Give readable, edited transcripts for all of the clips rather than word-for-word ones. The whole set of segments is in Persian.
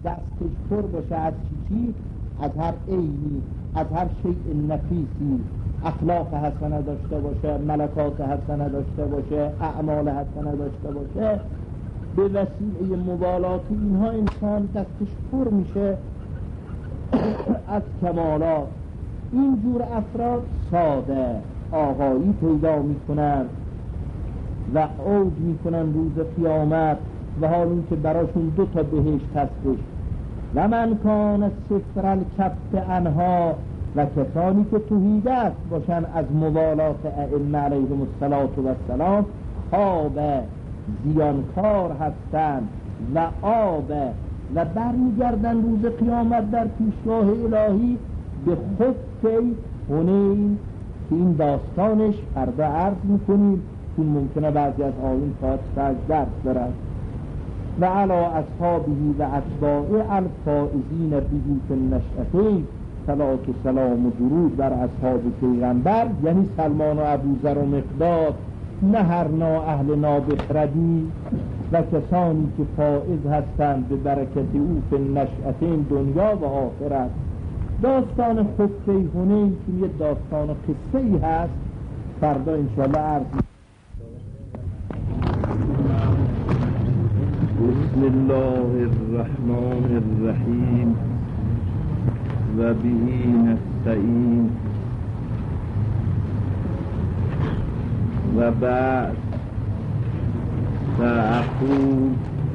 دستش پر باشه از چی؟ از هر عینی، از هر شیء نفیسی، اخلاق حسنه داشته باشه، ملکات حسنه داشته باشه، اعمال حسنه داشته باشه، به وسیله مبالات اینها انسان دستش پر میشه از کمالات. اینجور افراد ساده آقایی پیدا میکنن و اوج میکنن روز قیامت و حال این که براشون 2 بهشت هستش. و من کان صفر الکف عنها، و کسانی که توحیدست باشن از موالات ائمه علیهم السلام، خواب زیانکار هستند و آب و برمیگردن روز قیامت در پیشگاه الهی به خفی هنین که این داستانش فردا عرض میکنیم چون ممکنه بعضی از آیین تا درس دارن. و علا اصحابهی و اتباع الفائزین بهی فی النشأتین، صلات و سلام و درود بر اصحاب پیغمبر، یعنی سلمان و ابوذر و مقداد، نه هر اهل نابخردی و کسانی که فائز هستند به برکت او فی النشأتین، دنیا و آخرت. داستان خفه هنین که یه داستان قصه ای هست فردا انشاءالله عرض. بسم الله الرحمن الرحیم و به نستعین. و بعد فاقول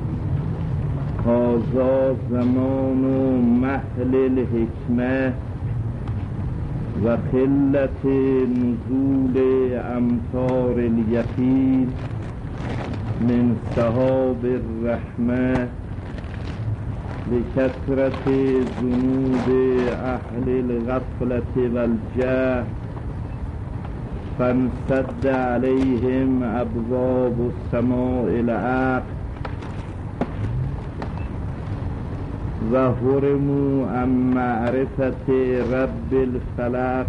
هذا زمان محل الحکمه و قلت نزول امطار الیقین من سحاب الرحمه لکثرت ذنوب اهل الغفلة والجهل فانسد علیهم ابواب السماء العقل و حرموا عن معرفت رب الفلق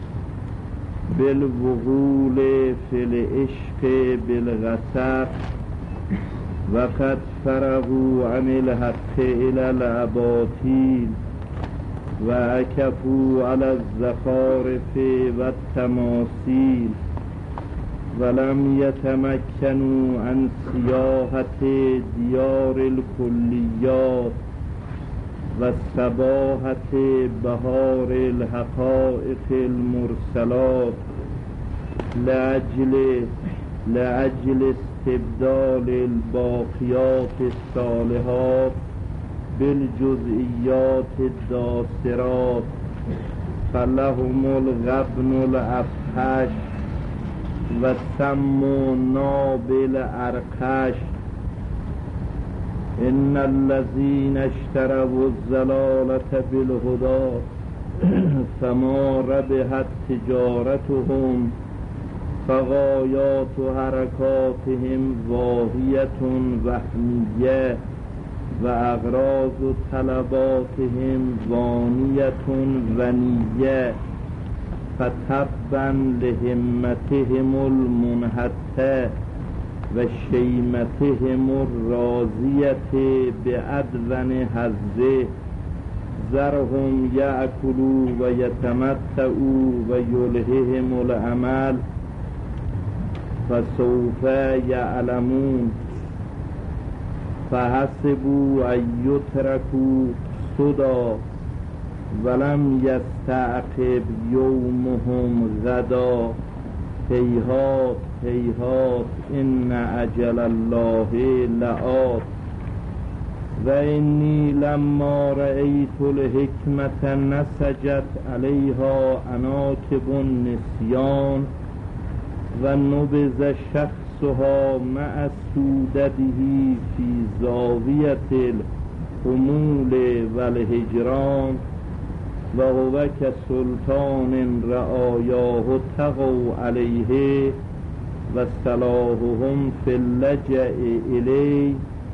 بالوغول فی العشق بالغسق و قد فرغوا عن الحق الى الاباطیل و عکفوا علی الزخارف و التماثیل ولم یتمکنوا عن سیاحت دیار الکلیات و صباحت بهار الحقائق المرسلات لأجل استبدال الباقیات الصالحات بالجزئیات الداسرات فلهم الغبن الافحش و سم نابل ارقش ان الذين اشتروا الضلالة بالهدى فما ربحت تجارتهم فغایات حرکاتهم واهیة وهمیه و اغراض طلباتهم وانیة ونیه فتبا لهمتهم المنحته و شیمتهم الراضیة بأدون حظه ذرهم یأکلوا و یتمتعوا و یلههم الامل فسوف یعلمون فحسبوا ان یترکوا سدی ولم یستعقب یومهم غدا هیهات هیهات ان اجل الله لآت و انی لما رأیت الحکمة نسجت علیها عناکب النسیان و نبذ شخصها مع سودده فی زاویة الحمول و الهجران و هو کسلطان رعایاه تقوا علیه و صلاحهم فی اللجأ الی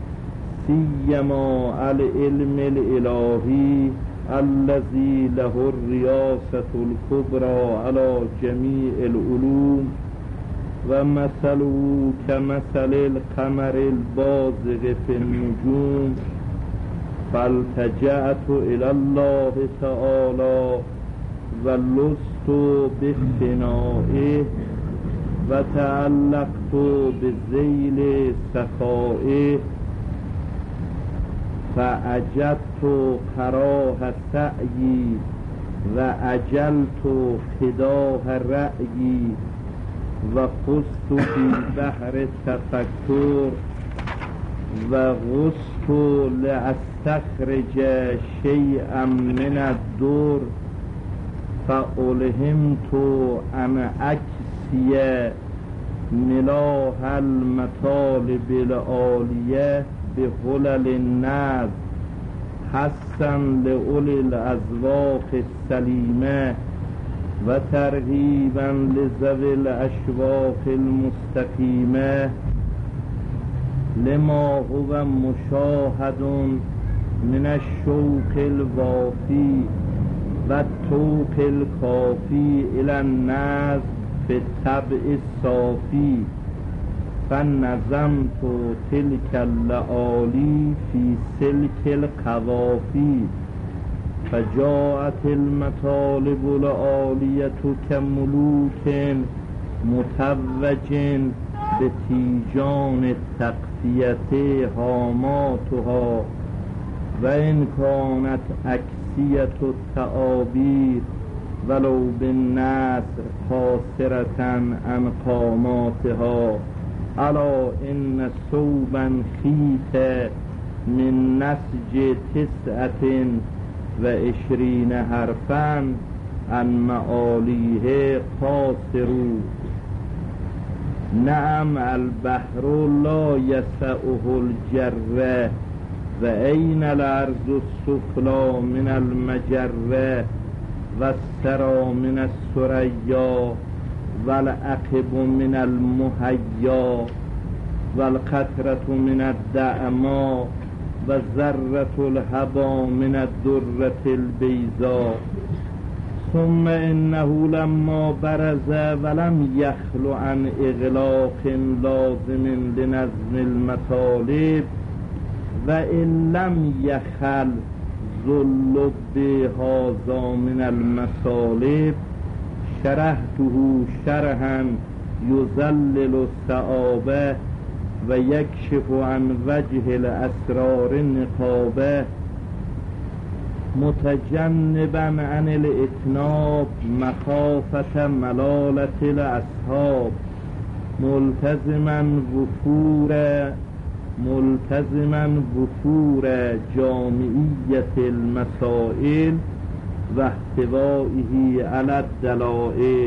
سیما العلم الالهی الذی له الریاسة الکبری علی جمیع العلوم و مثله کمثل القمر البازغ فی النجوم فالتجأت إلى الله تعالى ولست بفنائه وتعلقت بذیل سخائه فأجدت قراه سعی و اجلت خداه رأیی و خست فی بحر تفکر و غصت لأستخرج شیئا من الدر فألهمت ان اکسی ملاح المطالب العالیه بحلل النظم حسا لأولی الأذواق السلیمه و ترغیبا لذوی الاشواق المستقیمه لما هو مشاهد من الشوق الوافی و الطوق الکافی الى النظم فی الطبع الصافی فنظمت تلك اللآلی فی سلک القوافی فجاءت المطالب العالیة كملوك متوج بتیجان التقفیة هاماتها و ان كانت اکسیة التعابیر ولو بالنصر خاسرة عن قاماتها الا ان صوبا خیت من نسج 29 حرفا عن معالیه قاصرو نعم البحر لا یسعه الجره و این الارض السفلی من المجره و السرا من الثریا و العقب من المحیا و القطرة من الدعما و ذرة الهبا من الدرة البیضاء ثم انه لما برز ولم یخل عن اغلاق لازم لنظم المطالب و ان لم یخل ذل بهذا من المصالب شرحته شرحا یذلل الصعابه و یکشف عن وجه الاسرار النقابه متجنبا عن الاتناب مخافة ملالة الاصحاب ملتزما وفور جامعیت المسائل و احتوائه علی الدلائل.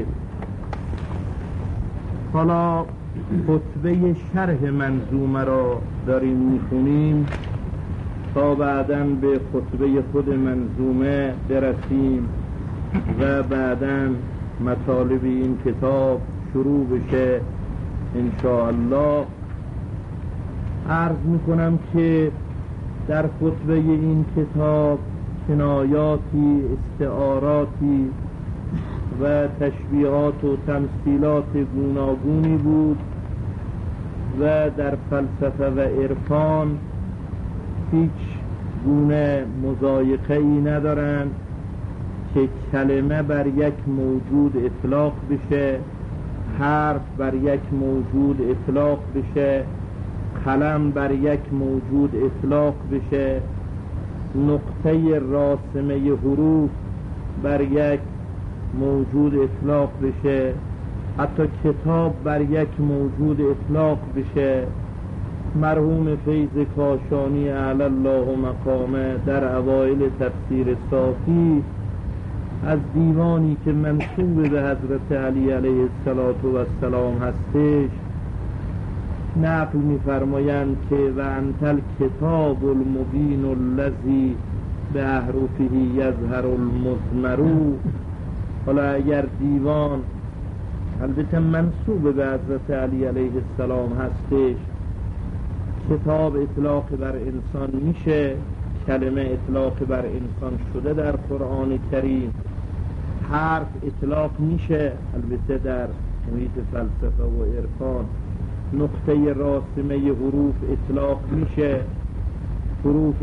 حالا خطبه شرح منظومه را داریم میخونیم تا بعداً به خطبه خود منظومه برسیم و بعداً مطالب این کتاب شروع بشه انشاءالله. عرض میکنم که در خطبه این کتاب کنایاتی، استعاراتی و تشبیهات و تمثیلات گوناگونی بود و در فلسفه و عرفان هیچ گونه مضایقه ای ندارند که کلمه بر یک موجود اطلاق بشه، حرف بر یک موجود اطلاق بشه، قلم بر یک موجود اطلاق بشه، نقطه راسمه حروف بر یک موجود اطلاق بشه، حتی کتاب بر یک موجود اطلاق بشه. مرحوم فیض کاشانی اعلی الله مقامه در اوایل تفسیر صافی از دیوانی که منسوب به حضرت علی علیه السلام هستش نقل می‌فرمایند که و انتل کتاب المبین الذی به احرفه یظهر المضمر. حالا اگر دیوان البته منسوب به حضرت علی علیه السلام هستش، کتاب اطلاق بر انسان میشه، کلمه اطلاق بر انسان شده در قرآن کریم، حرف اطلاق میشه البته در محیط فلسفه و عرفان، نقطه راسمه حروف اطلاق میشه، حروف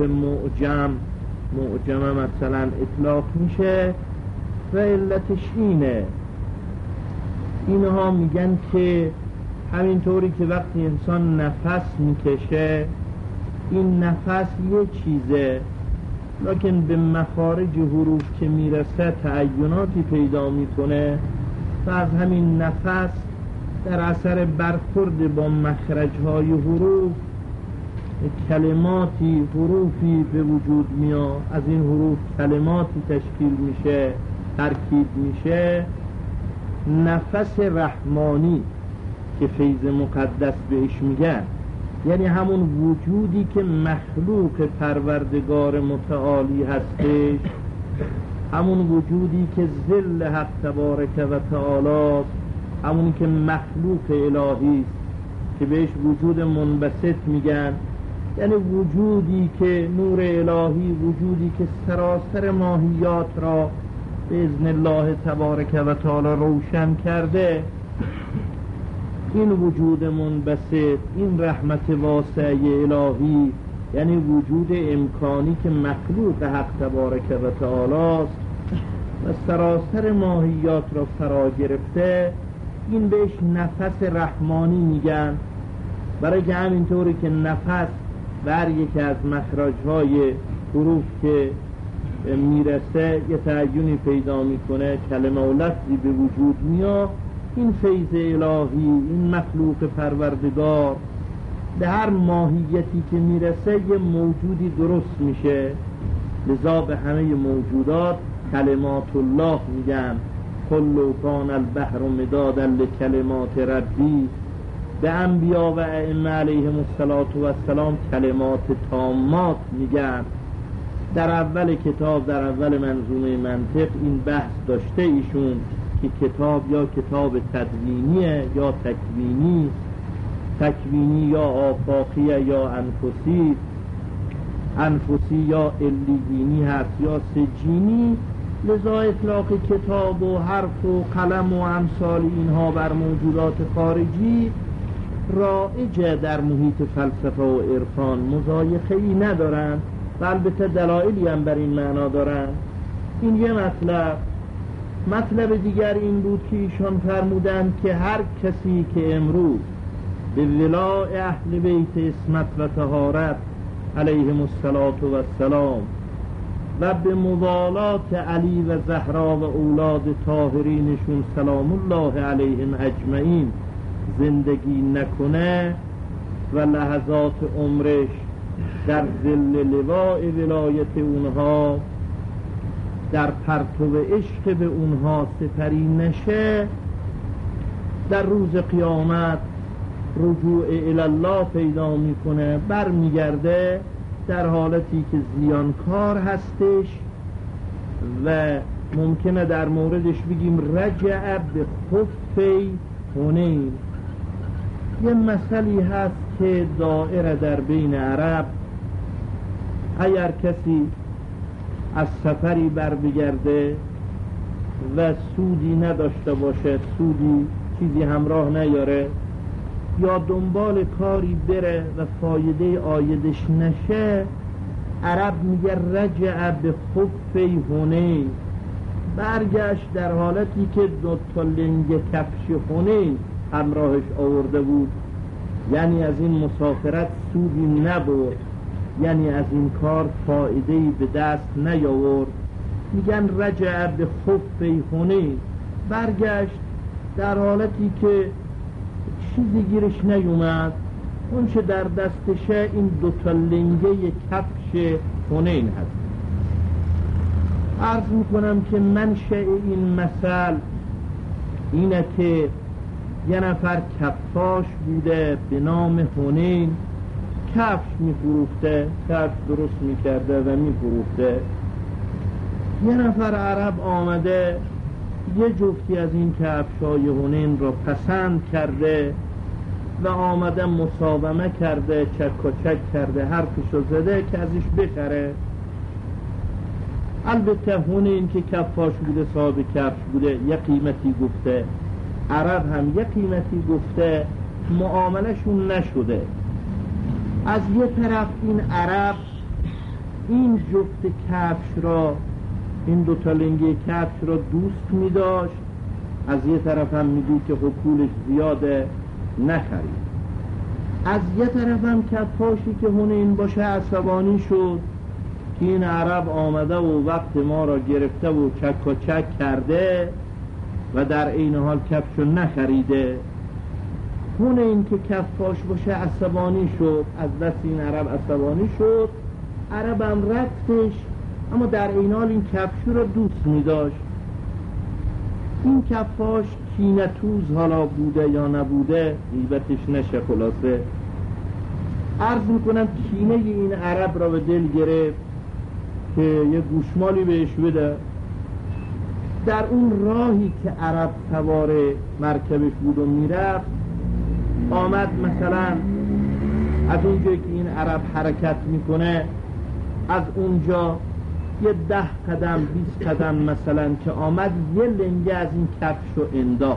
معجمه مثلا اطلاق میشه و علتش اینها میگن که همینطوری که وقتی انسان نفس میکشه این نفس یه چیزه، لکن به مخارج حروف که میرسه تعیناتی پیدا میکنه و از همین نفس در اثر برخورد با مخرجهای حروف کلماتی حروفی به وجود میاد، از این حروف کلماتی تشکیل میشه، ترکیب میشه. نفس رحمانی که فیض مقدس بهش میگن، یعنی همون وجودی که مخلوق پروردگار متعالی هستش، همون وجودی که ظل حق تبارک و تعالی، همونی که مخلوق الهی است که بهش وجود منبسط میگن، یعنی وجودی که نور الهی، وجودی که سراسر ماهیات را به اذن الله تبارک و تعالی روشن کرده. این وجود منبسط، این رحمت واسعه الهی، یعنی وجود امکانی که مخلوق حق تبارک و تعالی است و سراسر ماهیات را فرا گرفته، این بهش نفس رحمانی میگن. برای که همینطوری که نفس بر یکی از مخرجهای حروف که میرسه یه تعیینی پیدا میکنه، کلمه و لفظی به وجود میاد، این فیض الهی، این مخلوق پروردگار به هر ماهیتی که میرسه یه موجودی درست میشه. لذا به همه موجودات کلمات الله میگن. کل کان البحر مدادا لکلمات ربی. به انبیا و ائمه علیهم السلام کلمات تامات میگن. در اول کتاب، در اول منظومه منطق این بحث داشته ایشون که کتاب یا کتاب تدوینیه یا تکوینی یا آفاقیه یا انفسی یا علیینی هست یا سجینی. لذا اطلاق کتاب و حرف و قلم و امثال اینها بر موجودات خارجی رایجه در محیط فلسفه و عرفان، مضایقه‌ای ندارن و البته دلایلی هم بر این معنا دارن. این یه مطلب دیگر این بود که ایشان فرمودند که هر کسی که امروز به ولای اهل بیت عصمت و طهارت علیهم السلام و به موالات علی و زهرا و اولاد طاهرینشون سلام الله علیهم اجمعین زندگی نکنه و لحظات عمرش در ظل لواء ولایت اونها، در پرتو عشق به اونها سپری نشه، در روز قیامت رجوع الله پیدا میکنه، برمیگرده در حالتی که زیانکار هستش و ممکنه در موردش بگیم رجع به خفی هنین. یه مسئله هست که دائره در بین عرب، اگر کسی از سفری بر بگرده و سودی نداشته باشه، چیزی همراه نیاره، یا دنبال کاری بره و فایده آیدش نشه، عرب میگه رجع به خفی هنین، برگشت در حالتی که دو تا لنگ کفش هنین همراهش آورده بود، یعنی از این مسافرت سودی نبرد، یعنی از این کار فایده‌ای به دست نیاورد. میگن رجع به خفی هنین، برگشت در حالتی که چیزی گیرش نیومد، اون چه در دستشه این دوتا لنگه کفش هنین هست. عرض میکنم که منشأ این مثل اینه که یه نفر کفاش بوده به نام هنین، کفش میفروخته، کفش درست میکرده و میفروخته. یه نفر عرب آمده یه جفتی از این کفشای هنین را پسند کرده و آمده مساومه کرده، چک و چک کرده، حرفشو زده که ازش بخره. البته هنین که کفاش بوده، صاحب کفش بوده، یه قیمتی گفته، عرب هم یه قیمتی گفته، معاملهشون نشده. از یه طرف این عرب این جفت کفش را، این دوتا لنگه کفش را دوست می داشت. از یه طرف هم میگو که پولش زیاده نخرید. از یه طرف هم کفاشی که هنین باشه عصبانی شد که این عرب آمده و وقت ما را گرفته و چک و چک کرده و در این حال کفشو نخریده. هنین که کفاش باشه عصبانی شد، از دست این عرب عصبانی شد. عربم رفتش، اما در این حال این کفشو را دوست می داشت. این کفاش کینتوز حالا بوده یا نبوده غیبتش نشه. خلاصه عرض میکنم کینه این عرب را به دل گرفت که یه گوشمالی بهش بده. در اون راهی که عرب سوار مرکبش بود و میرفت، آمد مثلا از اونجایی که این عرب حرکت میکنه، از اونجا یه 10 قدم 20 قدم مثلا که آمد یه لنگه از این کفش رو انداخت.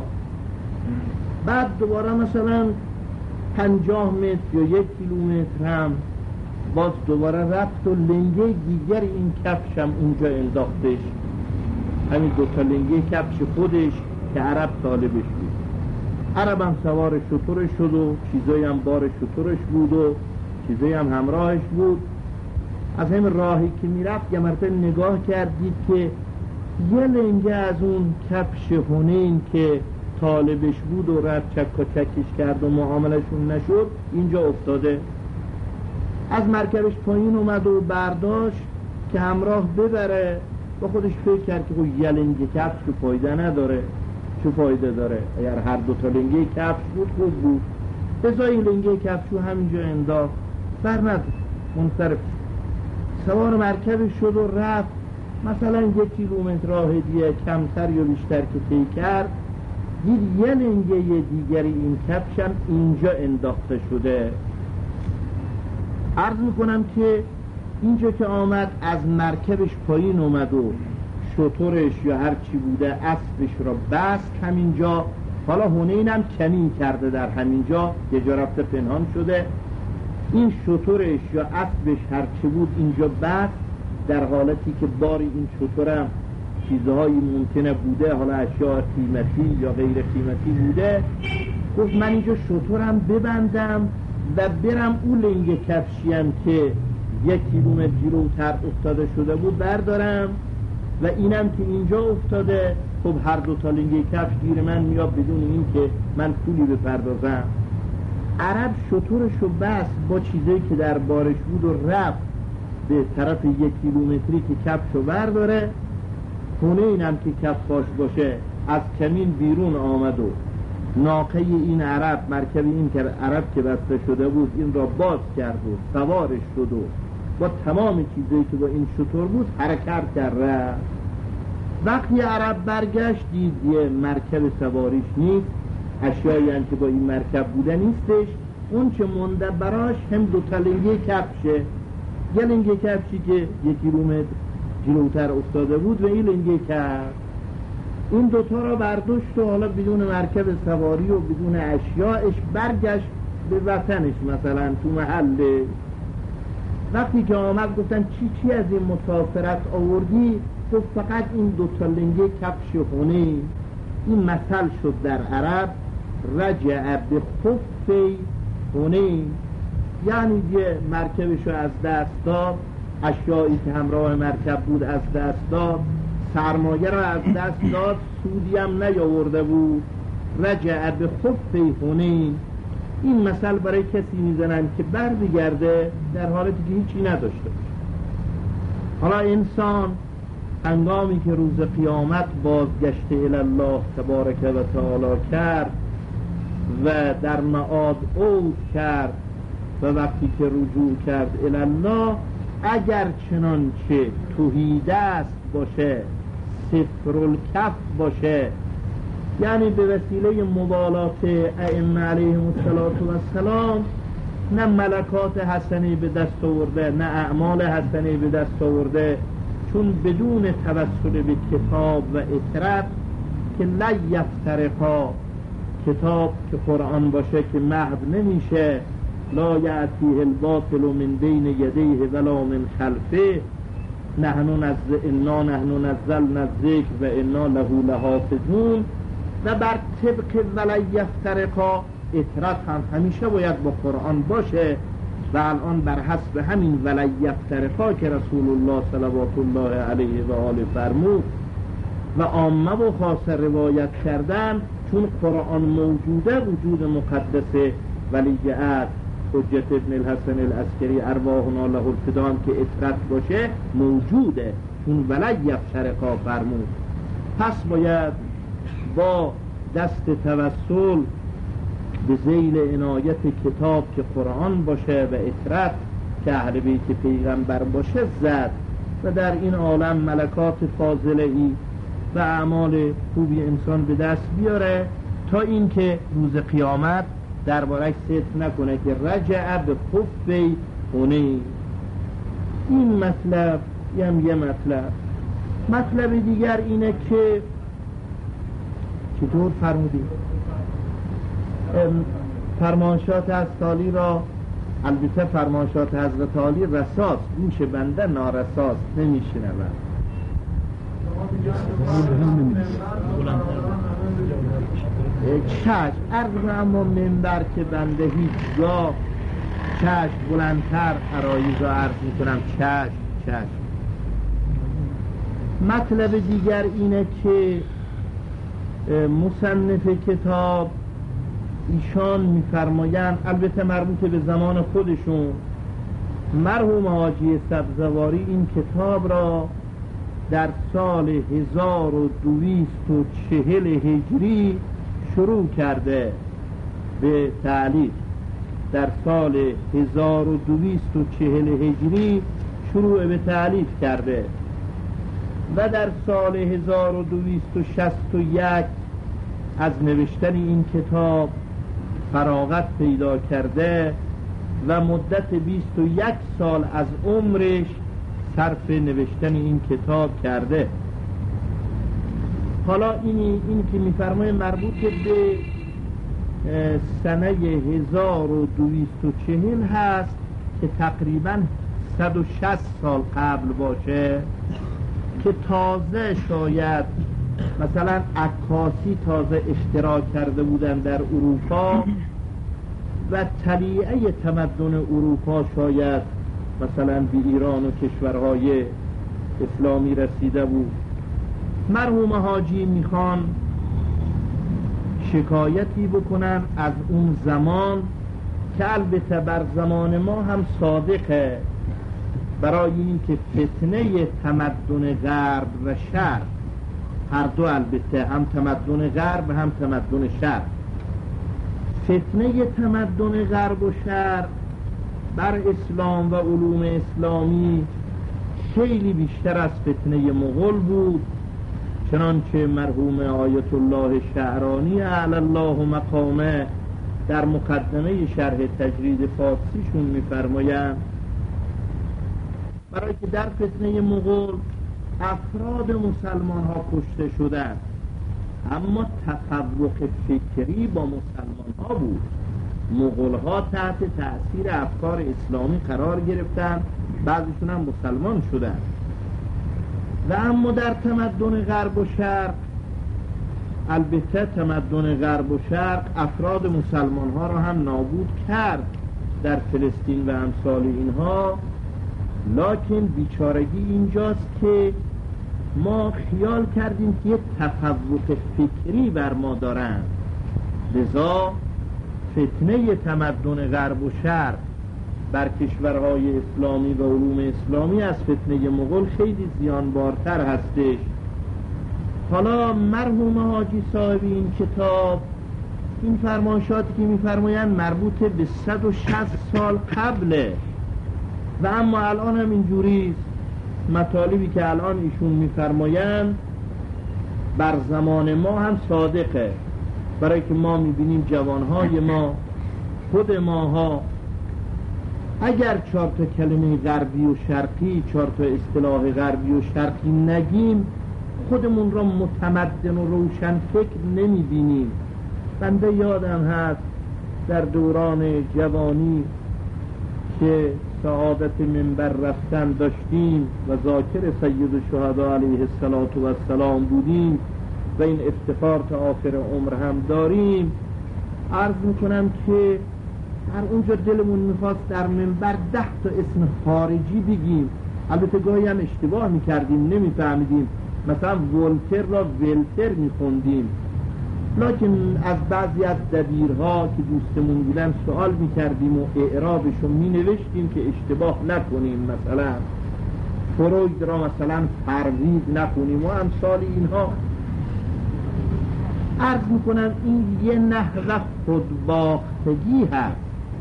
بعد دوباره مثلا 50 متر یا 1 کیلومتر هم باز دوباره رفت و لنگه دیگر این کفش هم اونجا انداختش. همین دوتا لنگه کفش خودش که عرب طالبش بود. عرب هم سوار شترش شد و چیزایی هم بار شترش بود و چیزایی هم همراهش بود. از همین راهی که میرفت یه مرتبه نگاه کردید که یه لنگه از اون کفش هنین که طالبش بود و رفت چک و چکش کرد و معاملشون نشد اینجا افتاده. از مرکبش پایین اومد و برداشت که همراه ببره. با خودش فکر کرد که یه لنگه کفش که فایده نداره، چه فایده داره؟ اگر هر دوتا لنگه کفش بود خوب بود. بزایی لنگه کفشو همینجا انداخت، بر نداره، منصرف سوار مرکبش شد و رفت. مثلا 1 کیلومتر راه دیگه کمتر یا بیشتر که طی کرد، دید یه لنگه دیگری این کفش هم اینجا انداخته شده. عرض میکنم که اینجا که آمد از مرکبش پایین اومد و شترش یا هر چی بوده اسبش را بست همینجا. حالا هنین هم کمین کرده در همینجا، یه جا رفته پنهان شده. این شترش یا اسبش هر چی بود اینجا بست، در حالتی که باری این شترم چیزهایی ممکنه بوده، حالا اشیاء قیمتی یا غیر قیمتی بوده. گفت من اینجا شترم ببندم و برم اون لنگ کفشیم که 1 کیلومتر جلوتر افتاده شده بود بردارم و اینم که اینجا افتاده. خب هر دوتا لنگ کفش گیر من میاد بدون این که من پولی بپردازم. عرب شترشو بست با چیزایی که در بارش بود و رفت به طرف 1 کیلومتری که کفشو برداره. خونه اینم که کفاش باشه از کمین بیرون آمد و ناقه این عرب، مرکب این که عرب که بسته شده بود، این را باز کرد و سوارش شد و با تمام چیزایی که با این شتر بود حرکت کرد. وقتی عرب برگشت دید یه مرکب سواریش نیست، اشیایی هم که با این مرکب بوده نیستش. اون چه مونده براش هم دوتا لنگه کفشه، یه لنگه کفشی که 1 کیلومتر جلوتر افتاده بود و این لنگه کفش. این دوتا را برداشت و حالا بدون مرکب سواری و بدون اشیاءش برگشت به وطنش، مثلا تو محله. وقتی که آمد گفتن چی از این مسافرت آوردی؟ گفت فقط این دوتا لنگه کفش هونه. این مثل شد در عرب رجع به خفی هونه، یعنی یه مرکبشو از دست داد، اشیایی که همراه مرکب بود از دست داد، سرمایه را از دست داد، سودی هم نیاورده بود. رجع به خفی هونه. این مثل برای کسی میزنن که برمیگرده در حالتی که هیچی نداشته باشه. حالا انسان هنگامی که روز قیامت بازگشته الله تبارک و تعالی کرد و در معاد عود کرد و وقتی که رجوع کرد الله، اگر چنانچه تهیدست باشه، صفر الکف باشه، یعنی به وسیله مبالات ائمه علیهم السلام نه ملکات حسنی به دست آورده نه اعمال حسنی به دست آورده، چون بدون توسل به کتاب و اطرت که لا یفترقا، کتاب که قرآن باشه که محو نمیشه لا یأتیه الباطل من بین یدیه ولا من خلفه انا نحن نزلنا الذکر و انا له لحافظون. و بر طبق ولن یفترقا اطراد هم همیشه باید با قرآن باشه و الان بر حسب همین ولن یفترقا که رسول الله صلوات الله علیه و آله فرمود و عامه و خاصه روایت کردن، چون قرآن موجوده وجود مقدس ولیعهد حجت ابن الحسن العسکری ارواحنا له الفداء که اطراد باشه موجوده، چون ولن یفترقا فرمود. پس باید با دست توسل به ذیل عنایت کتاب که قرآن باشه و اطرد که اهل بیت پیغمبر باشه زد و در این عالم ملکات فاضله ای و اعمال خوبی انسان به دست بیاره تا اینکه روز قیامت دربارش صدق نکنه که رجع به خفی هونه. این مطلب یه مطلب دیگر اینه که چطور فرمودیم فرمانشات از تالی را، البته فرمانشات حضرت عالی رساست، گوش بنده نارساست نمیشنود. چشم عرض اما منبر که بنده هیچگاه چشم بلندتر عرایض را عرض میکنم. چشم مطلب دیگر اینه که مصنف کتاب ایشان میفرمایند، البته مربوط به زمان خودشون، مرحوم حاجی سبزواری این کتاب را در سال 1240 هجری شروع کرده به تألیف. در سال 1240 هجری شروع به تألیف کرده و در سال 1261 از نوشتن این کتاب فراغت پیدا کرده و مدت 21 سال از عمرش صرف نوشتن این کتاب کرده. حالا این که میفرمای مربوط به سنه 1240 هست که تقریبا 160 سال قبل باشه، که تازه شاید مثلا عکاسی تازه اشتراک کرده بودن در اروپا و طلیعه تمدن اروپا شاید مثلا به ایران و کشورهای اسلامی رسیده بود. مرحوم حاجی میخوان شکایتی بکنن از اون زمان که البته بر زمان ما هم صادقه، برای این که فتنه تمدن غرب و شرق، هر دو البته هم تمدن غرب هم تمدن شرق، فتنه تمدن غرب و شرق بر اسلام و علوم اسلامی خیلی بیشتر از فتنه مغول بود، چنانچه مرحوم آیت الله شعرانی اعلی الله مقامه در مقدمه شرح تجرید فارسیشون میفرمایند برای که در فتنه مغول افراد مسلمان ها کشته شدند، اما تفوق فکری با مسلمان ها بود. مغول ها تحت تأثیر افکار اسلامی قرار گرفتند، بعضیشون هم مسلمان شدند. و اما در تمدن غرب و شرق، البته تمدن غرب و شرق افراد مسلمان ها را هم نابود کرد در فلسطین و امثال اینها، لکن بیچارگی اینجاست که ما خیال کردیم که یک تفوق فکری بر ما دارند، لذا فتنه تمدن غرب و شرق بر کشورهای اسلامی و علوم اسلامی از فتنه مغول خیلی زیانبارتر هستش. حالا مرحوم حاجی صاحب این کتاب این فرمایشاتی که میفرمایند مربوط به 160 سال قبله و اما الان هم اینجوریست. مطالبی که الان ایشون میفرمایند بر زمان ما هم صادقه، برای که ما میبینیم جوانهای ما، خود ماها، اگر 4 تا کلمه غربی و شرقی، 4 تا اصطلاح غربی و شرقی نگیم، خودمون را متمدن و روشن فکر نمیبینیم. بنده یادم هست در دوران جوانی که سعادت منبر رفتن داشتیم و ذاکر سید الشهدا علیه السلام بودیم و این افتخار تا آخر عمر هم داریم، عرض میکنم که هر اونجا دلمون میخواست در منبر 10 تا اسم خارجی بگیم، البته گاهی هم اشتباه میکردیم، نمیفهمیدیم، مثلا ولتر را ولتر میخوندیم، لکن از بعضی از دبیرها که دوستمون بودن سوال میکردیم و اعرابشو مینوشتیم که اشتباه نکنیم، مثلا فروید را مثلا فروید نکنیم و امثال اینها. عرض میکنم این یه نحو خودباختگی هست.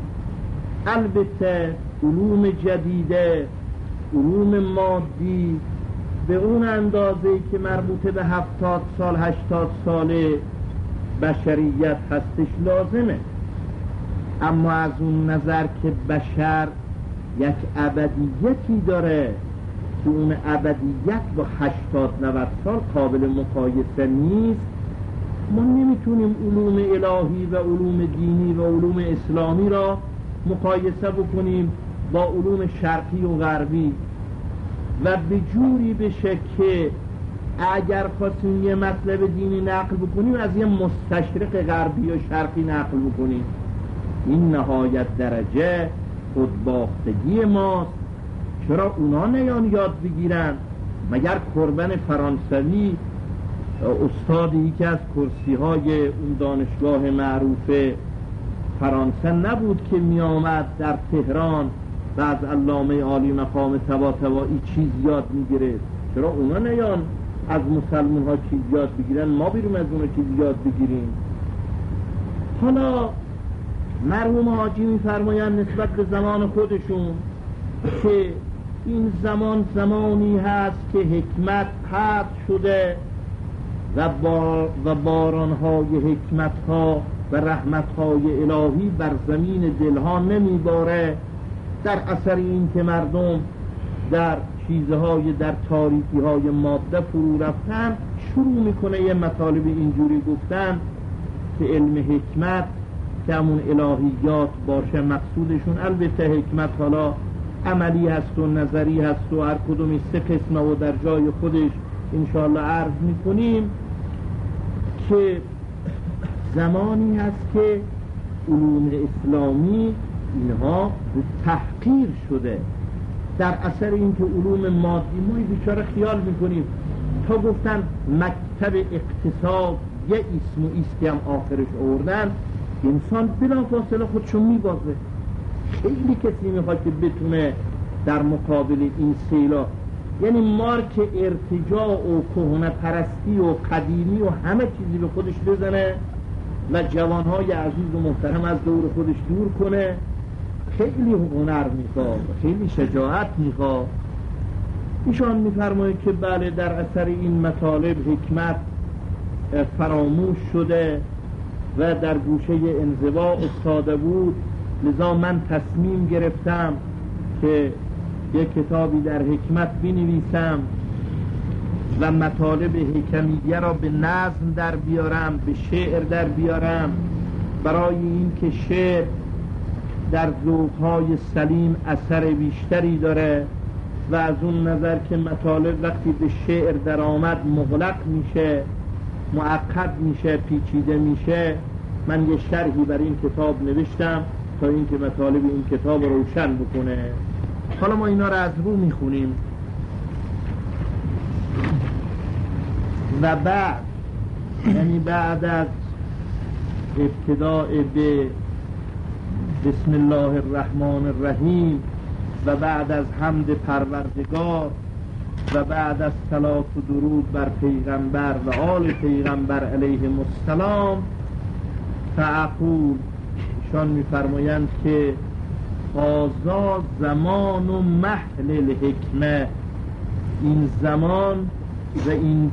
البته علوم جدیده، علوم مادی به اون اندازه که مربوط به 70 سال 80 سال بشریت هستش لازمه، اما از اون نظر که بشر یک ابدیتی داره که اون ابدیت با 80-90 سال قابل مقایسه نیست، ما نمیتونیم علوم الهی و علوم دینی و علوم اسلامی را مقایسه بکنیم با علوم شرقی و غربی و به جوری بشه که اگر خواستیم یه مطلب دینی نقل بکنیم از یه مستشرق غربی و شرقی نقل بکنیم. این نهایت درجه خودباختگی ماست. چرا اونا نیان یاد بگیرن؟ مگر کربن فرانسوی استادی که از کرسی های اون دانشگاه معروف فرانسه نبود که می آمد در تهران و از علامه عالی مقام طباطبایی چیز یاد می گرفت؟ چرا اونا نیان از مسلمان ها چیز یاد بگیرن، ما بیرون از اونا چیز یاد بگیریم؟ حالا مرحوم حاجی می فرماین نسبت به زمان خودشون که این زمان زمانی هست که حکمت قطع شده و بارانهای حکمتها و رحمتهای الهی بر زمین دلها نمیباره، در اثر این که مردم در چیزهای در تاریکی‌های ماده فرو رفتن، شروع میکنه یه مطالب اینجوری گفتن که علم حکمت که همون الهیات باشه مقصودشون. البته حکمت حالا عملی هست و نظری هست و هر کدومی 3 قسمه و در جای خودش انشاءالله عرض میکنیم که زمانی هست که علوم اسلامی اینها تحقیر شده در اثر اینکه علوم مادی ما بیچاره خیال میکنیم تا گفتن مکتب اقتصاد یه اسم و ایستی هم آخرش آوردن، انسان بلا فاصله خودشون میبازه. خیلی کسی میخواد که بتونه در مقابل این سیلا، یعنی مارک ارتجاع و کهنه پرستی و قدیمی و همه چیزی به خودش بزنه و جوانهای عزیز و محترم از دور خودش دور کنه. خیلی هنر میخواد، خیلی شجاعت میخواد. ایشان میفرماید که بله در اثر این مطالب حکمت فراموش شده و در گوشه انزوا افتاده بود، لذا من تصمیم گرفتم که یک کتابی در حکمت بنویسم و مطالب حکمیه را به نظم در بیارم، به شعر در بیارم، برای این که شعر در ذوق‌های سلیم اثر بیشتری داره و از اون نظر که مطالب وقتی به شعر در آمد مغلق میشه، معقد میشه، پیچیده میشه. من یه شرحی بر این کتاب نوشتم تا اینکه مطالب این کتاب روشن بکنه. حالا ما اینا رو از رو میخونیم و بعد، یعنی بعد از ابتداء به بسم الله الرحمن الرحیم و بعد از حمد پروردگار و بعد از صلات و درود بر پیغمبر و آل پیغمبر علیهم السلام، فاقول ایشان میفرمایند که هذا زمان و محل الحکمه، این زمان و این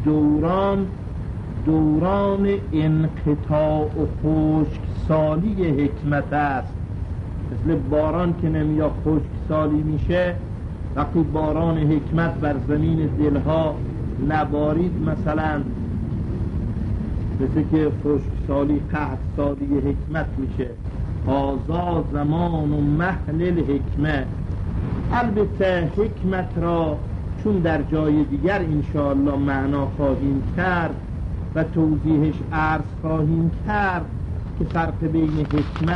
دوران انقطاع و خشکسالی حکمت است. مثل باران که نمیاد خشکسالی میشه، وقتی باران حکمت بر زمین دلها نبارید مثلا مثل که خشکسالی قحط سالی حکمت میشه. هذا زمان و محل الحکمه. البته حکمت را چون در جای دیگر انشاءالله معنا خواهیم کرد و توضیحش عرض خواهیم کرد که فرق بین حکمت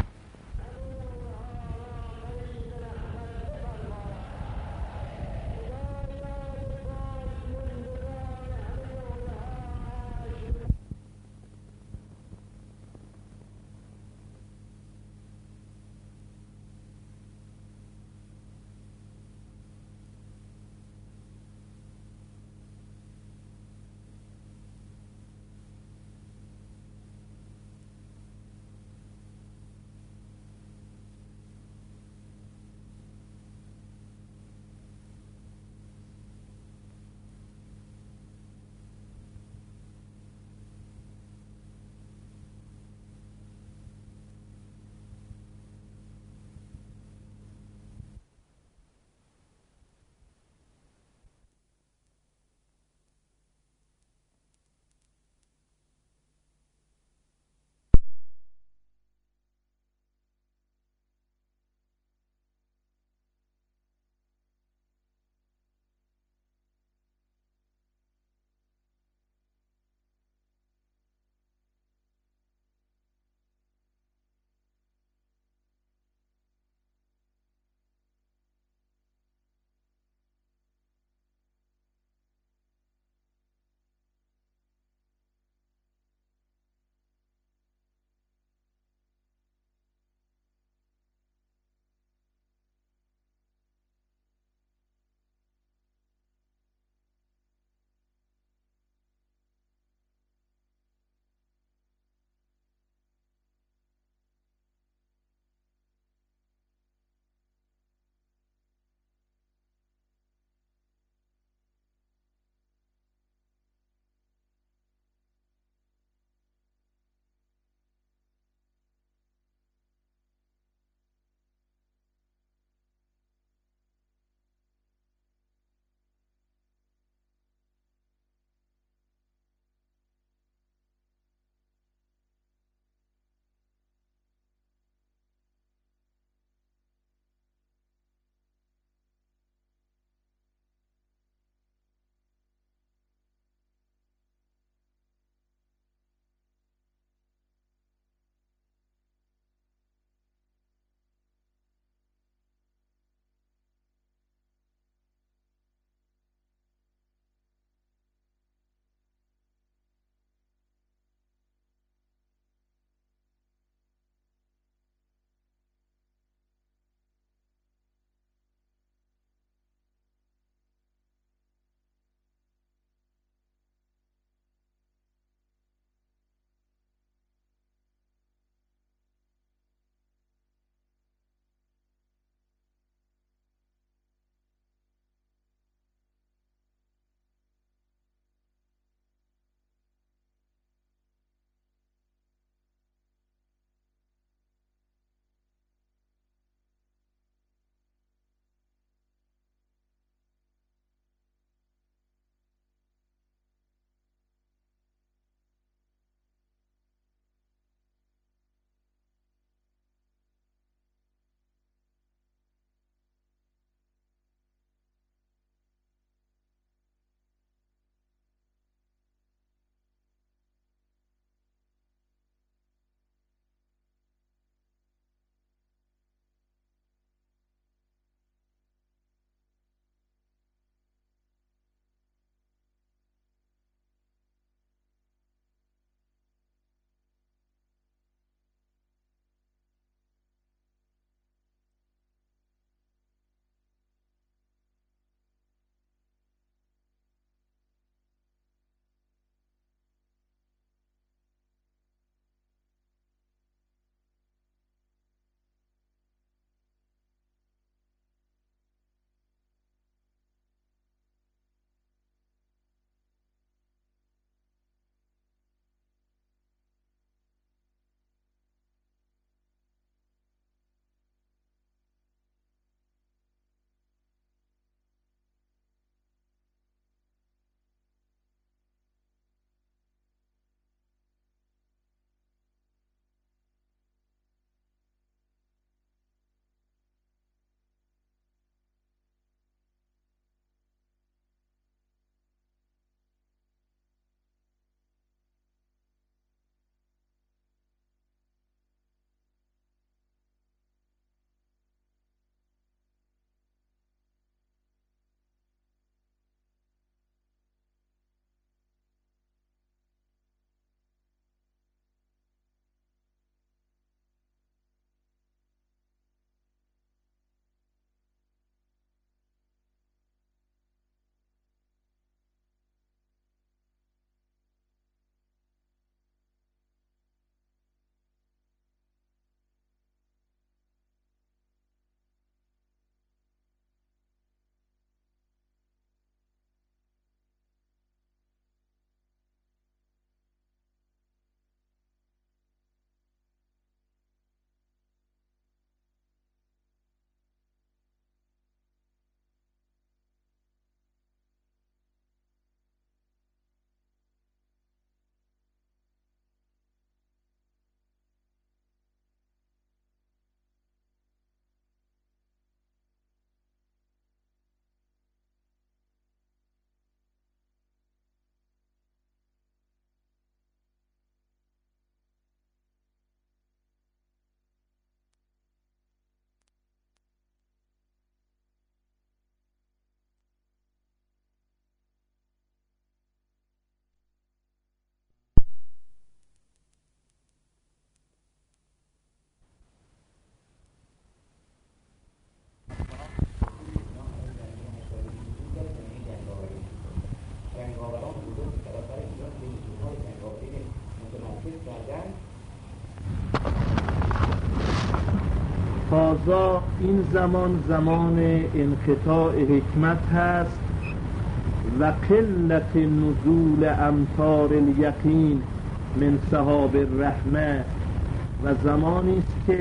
تازه این زمان انقطاع حکمت هست و قلت نزول امطار الیقین من سحاب الرحمه و زمانی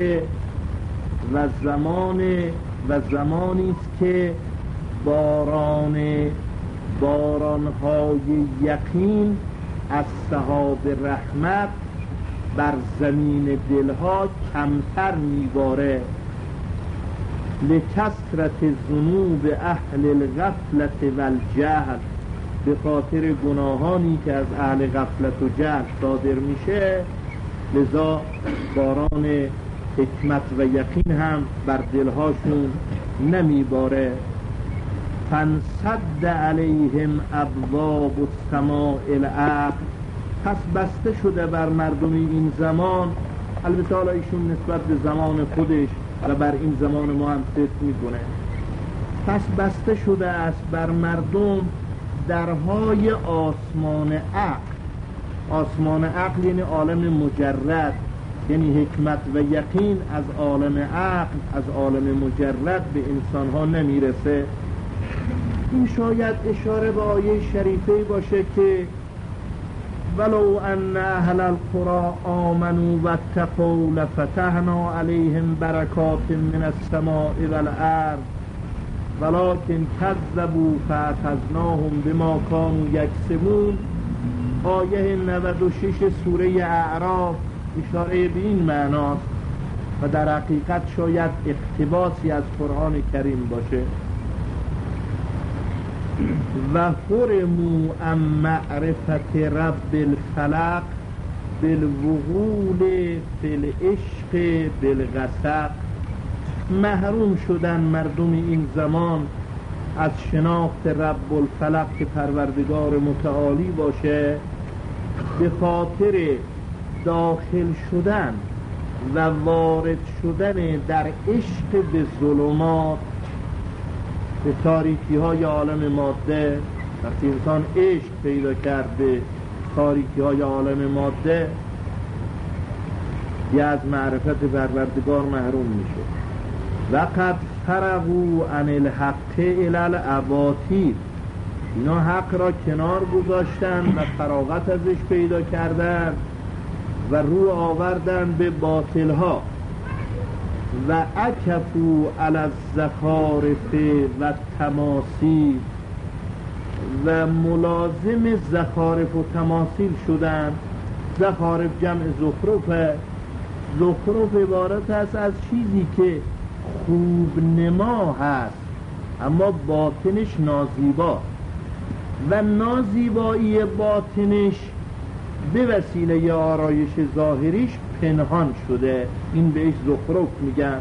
است که بارانهای یقین از سحاب رحمت بر زمین دلها کمتر میباره لکثرت ذنوب اهل الغفلة والجهل، به خاطر گناهانی که از اهل غفلت و جهل صادر میشه، لذا باران حکمت و یقین هم بر دلهاشون نمیباره. فانسد علیهم ابواب السماء العقل، پس بسته شده بر مردم این زمان، البته حالا ایشون نسبت به زمان خودش و بر این زمان ما هم صدق میکنه، پس بسته شده است بر مردم درهای آسمان عقل. آسمان عقل یعنی عالم مجرد، یعنی حکمت و یقین از عالم عقل، از عالم مجرد به انسان ها نمیرسه. این شاید اشاره به آیه شریفه باشه که ولو ان اهل القرى آمنوا واتقوا لفتحنا علیهم برکات من السماء والارض ولکن کذبوا فاخذناهم بما كانوا یکسبون. آیه 96 سوره اعراف اشاره به این معناست و در حقیقت شاید اقتباسی از قرآن کریم باشه. و حرموا عن معرفت رب الفلق بالوغول فی العشق بالغسق، محروم شدن مردم این زمان از شناخت رب الفلق که پروردگار متعالی باشه، به خاطر داخل شدن و وارد شدن در عشق به ظلمات، به تاریکی های عالم ماده. وقتی انسان عشق پیدا کرد به تاریکی های عالم ماده، یا از معرفت پروردگار محروم میشه. و قد فرغوا عن الحق الی الاباطیل، اینا حق را کنار گذاشتن و فراغت ازش پیدا کردن و رو آوردن به باطل ها. و عکفوا علی الزخارف و تماثیل، و ملازم زخارف و تماثیل شدن. زخارف جمع زخرفه. زخرف عبارت است از چیزی که خوب نما هست اما باطنش نازیبا، و نازیبایی باطنش به وسیله آرایش ظاهریش پنهان شده، این بهش زخرف میگن.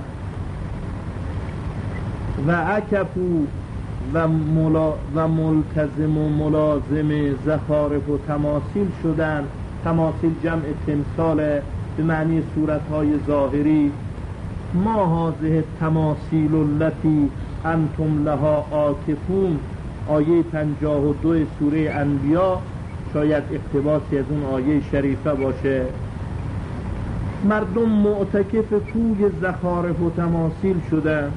و عکفو و ملتزم و ملازم زخارف و تماثیل شدن. تماثیل جمع تمثال به معنی صورتهای ظاهری. ما هذه التماثیل التي انتم لها عاکفون، آیه 52 سوره انبیا، شاید اقتباسی از اون آیه شریفه باشه. مردم معتکف توی زخارف و تماثیل شدن.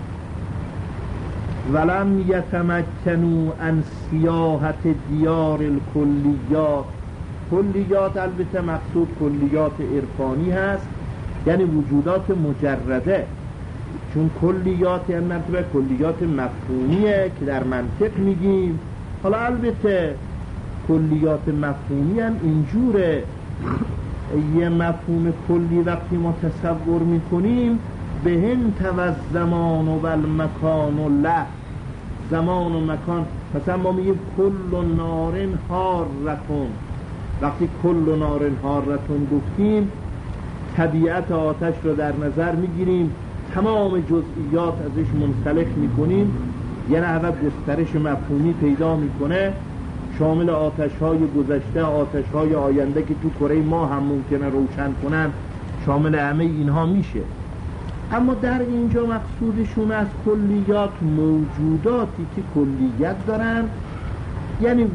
ولم یتمکنوا عن سیاحت دیار الکلیات. کلیات البته مقصود کلیات عرفانی هست، یعنی وجودات مجرده، چون کلیات یعنی مرتبه کلیات مفهومیه که در منطق میگیم. حالا البته کلیات مفهومی هم اینجوره، یه مفهوم کلی وقتی ما تصور میکنیم به هن و زمان و المکان و له، زمان و مکان. مثلا ما میگیم کل نارن حارتون، وقتی کل نارن حارتون گفتیم طبیعت آتش رو در نظر میگیریم، تمام جزئیات ازش منسلخ میکنیم، یه نحوه گسترش مفهومی پیدا میکنه، شامل آتش‌های گذشته، آتش‌های آینده که تو کره ما هم ممکنه روشن کنن، شامل همه اینها میشه. اما در اینجا مقصودشون از کلیات موجوداتی که کلیت دارن، یعنی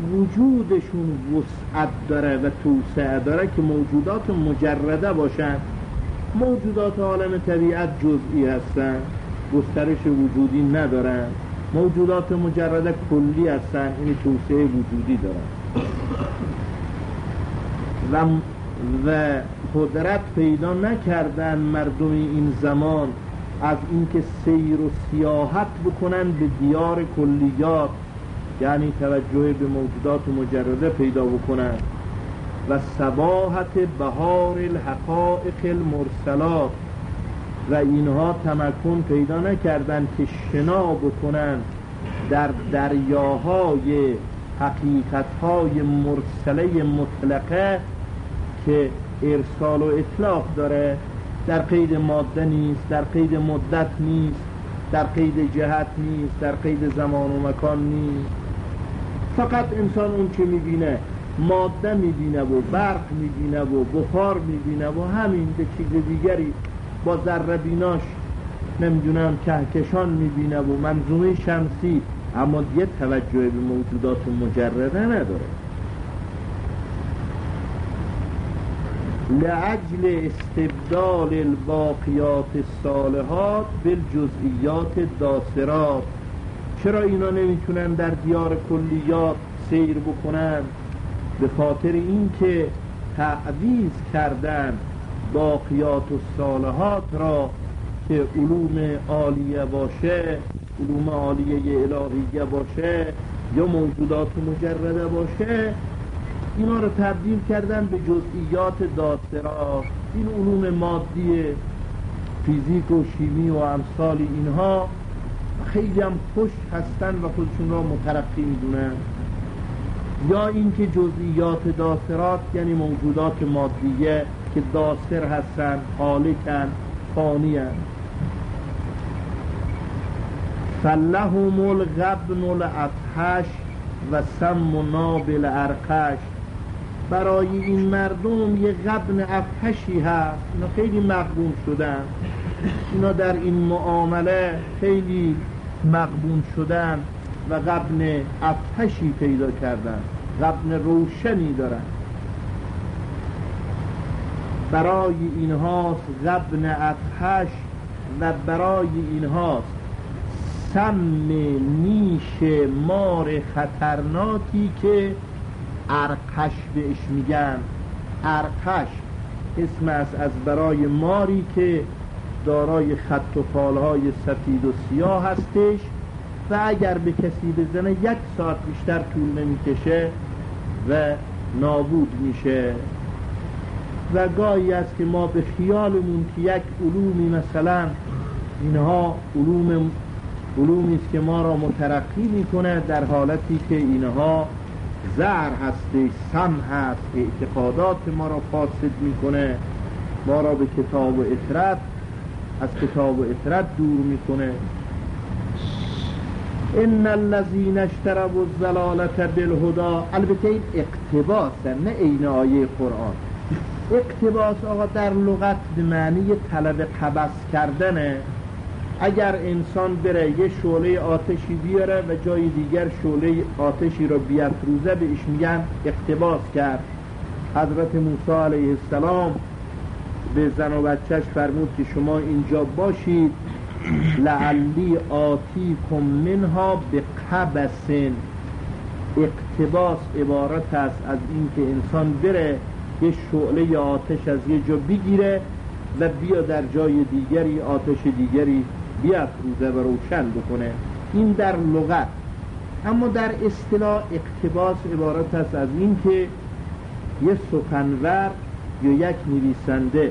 وجودشون وسعت داره و توسعه داره، که موجودات مجرده باشن. موجودات عالم طبیعت جزئی هستند، گسترش وجودی ندارند. موجودات مجرده کلی هستند، این توسعه وجودی دارند و قدرت پیدا نکردن مردم این زمان از اینکه سیر و سیاحت بکنن به دیار کلیات، یعنی توجه به موجودات مجرده پیدا بکنن و صباحت بهار الحقائق المرسلات، و اینها تمکن پیدا نکردن که شنا بکنن در دریاهای حقیقتهای مرسله مطلقه که ارسال و اطلاق داره، در قید ماده نیست، در قید مدت نیست، در قید جهت نیست، در قید زمان و مکان نیست. فقط انسان اون چه میبینه، ماده میبینه و برق میبینه و بخار میبینه و همین، به چیز دیگری با ذره بیناش نمیدونم کهکشان میبینه و منظومه شمسی، اما دیگه توجه به موجودات مجرده نداره. لعجل استبدال الباقیات الصالحات بالجزئیات داسرات. چرا اینا نمیتونن در دیار کلیات سیر بکنن؟ به خاطر اینکه تعویض کردن باقیات الصالحات را که علوم عالیه باشه، علوم عالیه الهیه باشه یا موجودات مجرده باشه، اینا رو تبدیل کردن به جزئیات داسرات. این علوم مادی فیزیک و شیمی و امثال اینها خیلی هم خوش هستن و خودشون را مترقی میدونن. یا اینکه جزئیات داسرات یعنی موجودات مادیه که داسر هستن، حالکن، فانی هستن. فلهم الغبن الافحش و سم نابل ارقش. برای این مردم یه غبن افحشی هست، اینا خیلی مغبون شدن، اینا در این معامله خیلی مغبون شدن و غبن افحشی پیدا کردن، غبن روشنی دارن. برای اینهاست غبن افحش و برای اینهاست سم نیش مار خطرناکی که ارقش بهش میگن. ارقش اسم است از برای ماری که دارای خط و خالهای سفید و سیاه هستش و اگر به کسی بزنه 1 ساعت بیشتر طول نمیکشه و نابود میشه. و گاهی است که ما به خیالمون که یک علومی مثلا اینها علومی است که ما را مترقی میکنه، در حالتی که اینها زهر هسته، سم هست، اعتقادات ما را فاسد میکنه، ما را به کتاب و اطرت، از کتاب و اطرت دور میکنه. ان الذين اشتروا الضلالة بالهدى. البته این اقتباسه، نه عین آیه قرآن. اقتباس آقا در لغت به معنی طلب قبض کردنه. اگر انسان بره یه شعله آتشی بیاره و جای دیگر شعله آتشی را بیافروزه، بهش میگن اقتباس کرد. حضرت موسی علیه السلام به زن و بچهش فرمود که شما اینجا باشید، لعلی آتیکم منها بقبس. اقتباس عبارت است از این که انسان بره یه شعله آتش از یه جا بگیره و بیا در جای دیگری آتش دیگری بیافروزه و روشن بکنه. این در لغت. اما در اصطلاح اقتباس عبارت است از این که یه سخنور یا یک نویسنده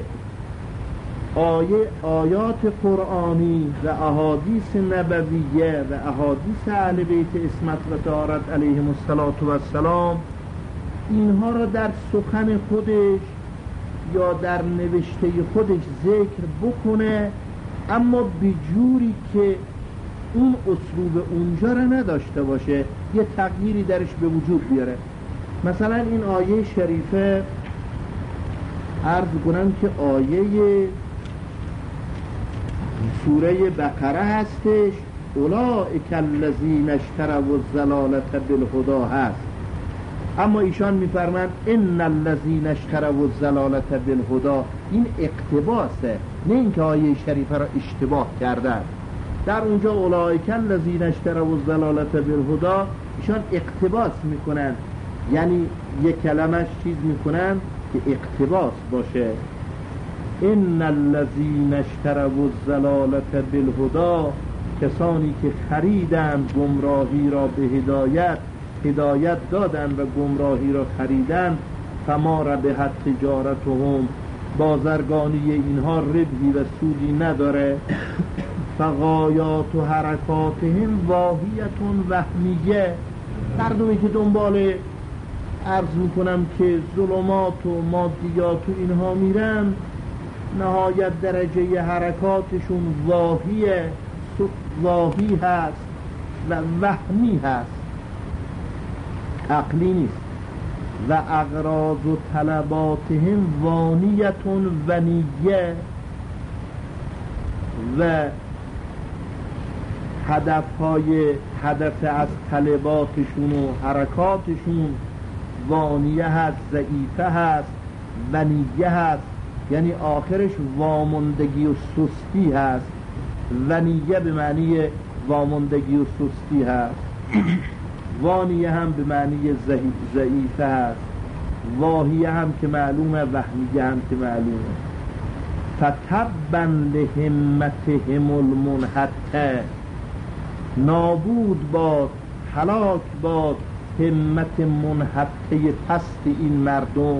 آیات قرآنی و احادیث نبویه و احادیث اهل بیت عصمت و طهارت علیهم السلام اینها را در سخن خودش یا در نوشته خودش ذکر بکنه، اما به جوری که اون اسلوب اونجا را نداشته باشه، یه تغییری درش به وجود بیاره. مثلا این آیه شریفه عرض کنم که آیه سوره بقره هستش، اولئک الذین اشتروا الضلالة بالهدی هست. اما ایشان میفرمند ان الذین اشتروا الضلالة بالهدی، این اقتباسه، نه اینکه آیه شریفه را اشتباه کردن. در اونجا اولئک الذین اشتروا الضلالة بالهدی، ایشان اقتباس میکنن، یعنی یک کلمش چیز میکنن که اقتباس باشه. ان الذین اشتروا الضلالة بالهدی، کسانی که خریدند گمراهی را به هدایت، هدایت دادند و گمراهی را خریدند. فما ربحت تجارتهم، بازرگانی اینها ربحی و سودی نداره. فغایات و حرکاتهم واهیتون وهمیه، مردمی که دنبال عرض میکنم که ظلمات و مادیات و اینها میرن، نهایت درجه حرکاتشون واهی هست و وهمی هست، عقلی نیست. و اغراض و طلباتهم وانیتون ونیه، و هدف از طلباتشون و حرکاتشون وانیه هست، ضعیفه هست، ونیه هست، یعنی آخرش وامندگی و سستی هست. ونیه به معنی وامندگی و سستی هست، وانیه هم به معنی ضعیفه هست، واهیه هم که معلومه، وهمیه هم که معلومه. فتبا لهمتهم المنحته، نابود باد، هلاک باد همت منحته پست این مردم.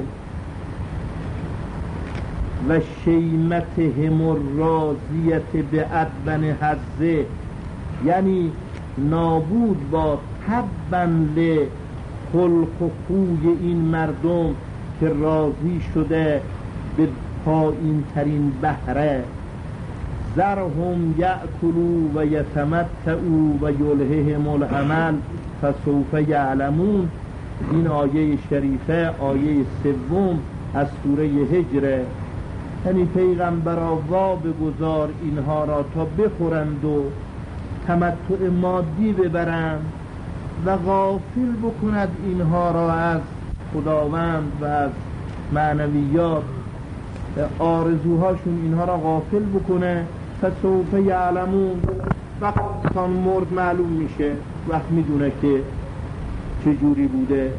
و شیمتهم الراضیت به ادبن حزه، یعنی نابود باد تبا لخلق و خوی این مردم که راضی شده به پایین ترین بهره. ذرهم یأکلوا و یتمتعوا و یلههم الامل فسوف یعلمون. این آیه شریفه آیه 3 از سوره هجره. یعنی پیغمبرا وا بگذار اینها را تا بخورند و تمتع مادی ببرند و غافل بکند اینها را از خداوند و از معنویات، آرزوهاشون اینها را غافل بکنه. فسوف یعلمون، وقتی مرد معلوم میشه، وقت میدونه که چجوری بوده.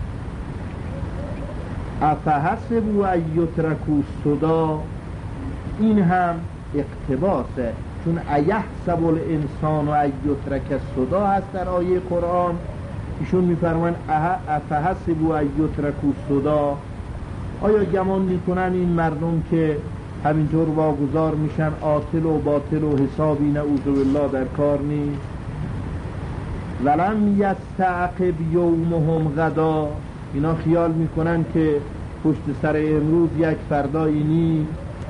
افحسبوا ان یترکوا سدی، این هم اقتباسه، چون ایحسب الانسان ان یترک سدی هست در آیه قرآن. ایشون میفرمان افحسبوا ان یترکوا سدی، آیا گمان میکنن این مردم که همینطور واگذار میشن، عاطل و باطل و حسابی نعوذ بالله در کار نیست؟ ولم یستعقب یومهم غدا، اینا خیال میکنن که پشت سر امروز یک فردایی نیست.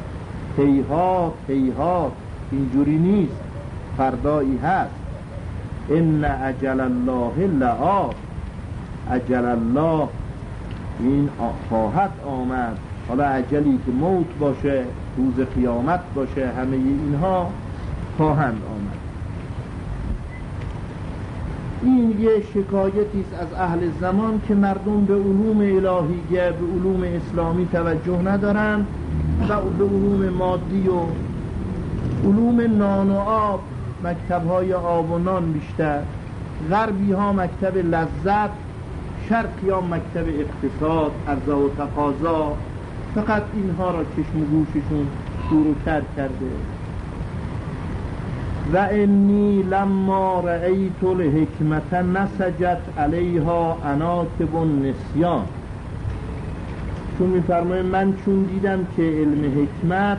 هیهات اینجوری نیست، فردایی هست. ان اجل الله لآت، اجل الله این خواهد آمد. حالا اجلی که موت باشه، روز قیامت باشه، همه اینها خواهند آمد. این یه شکایتی است از اهل زمان که مردم به علوم الهیه، به علوم اسلامی توجه ندارن و به علوم مادی و علوم نان و آب، مکتب‌های آب و نان بیشتر. غربی ها مکتب لذت، شرقی ها مکتب اقتصاد، عرضه و تقاضا. فقط اینها را چشم و گوششون دور و کر کرده. و انی لما رأیت الحکمت نسجت علیها عناکب النسیان، چون میفرماید من چون دیدم که علم حکمت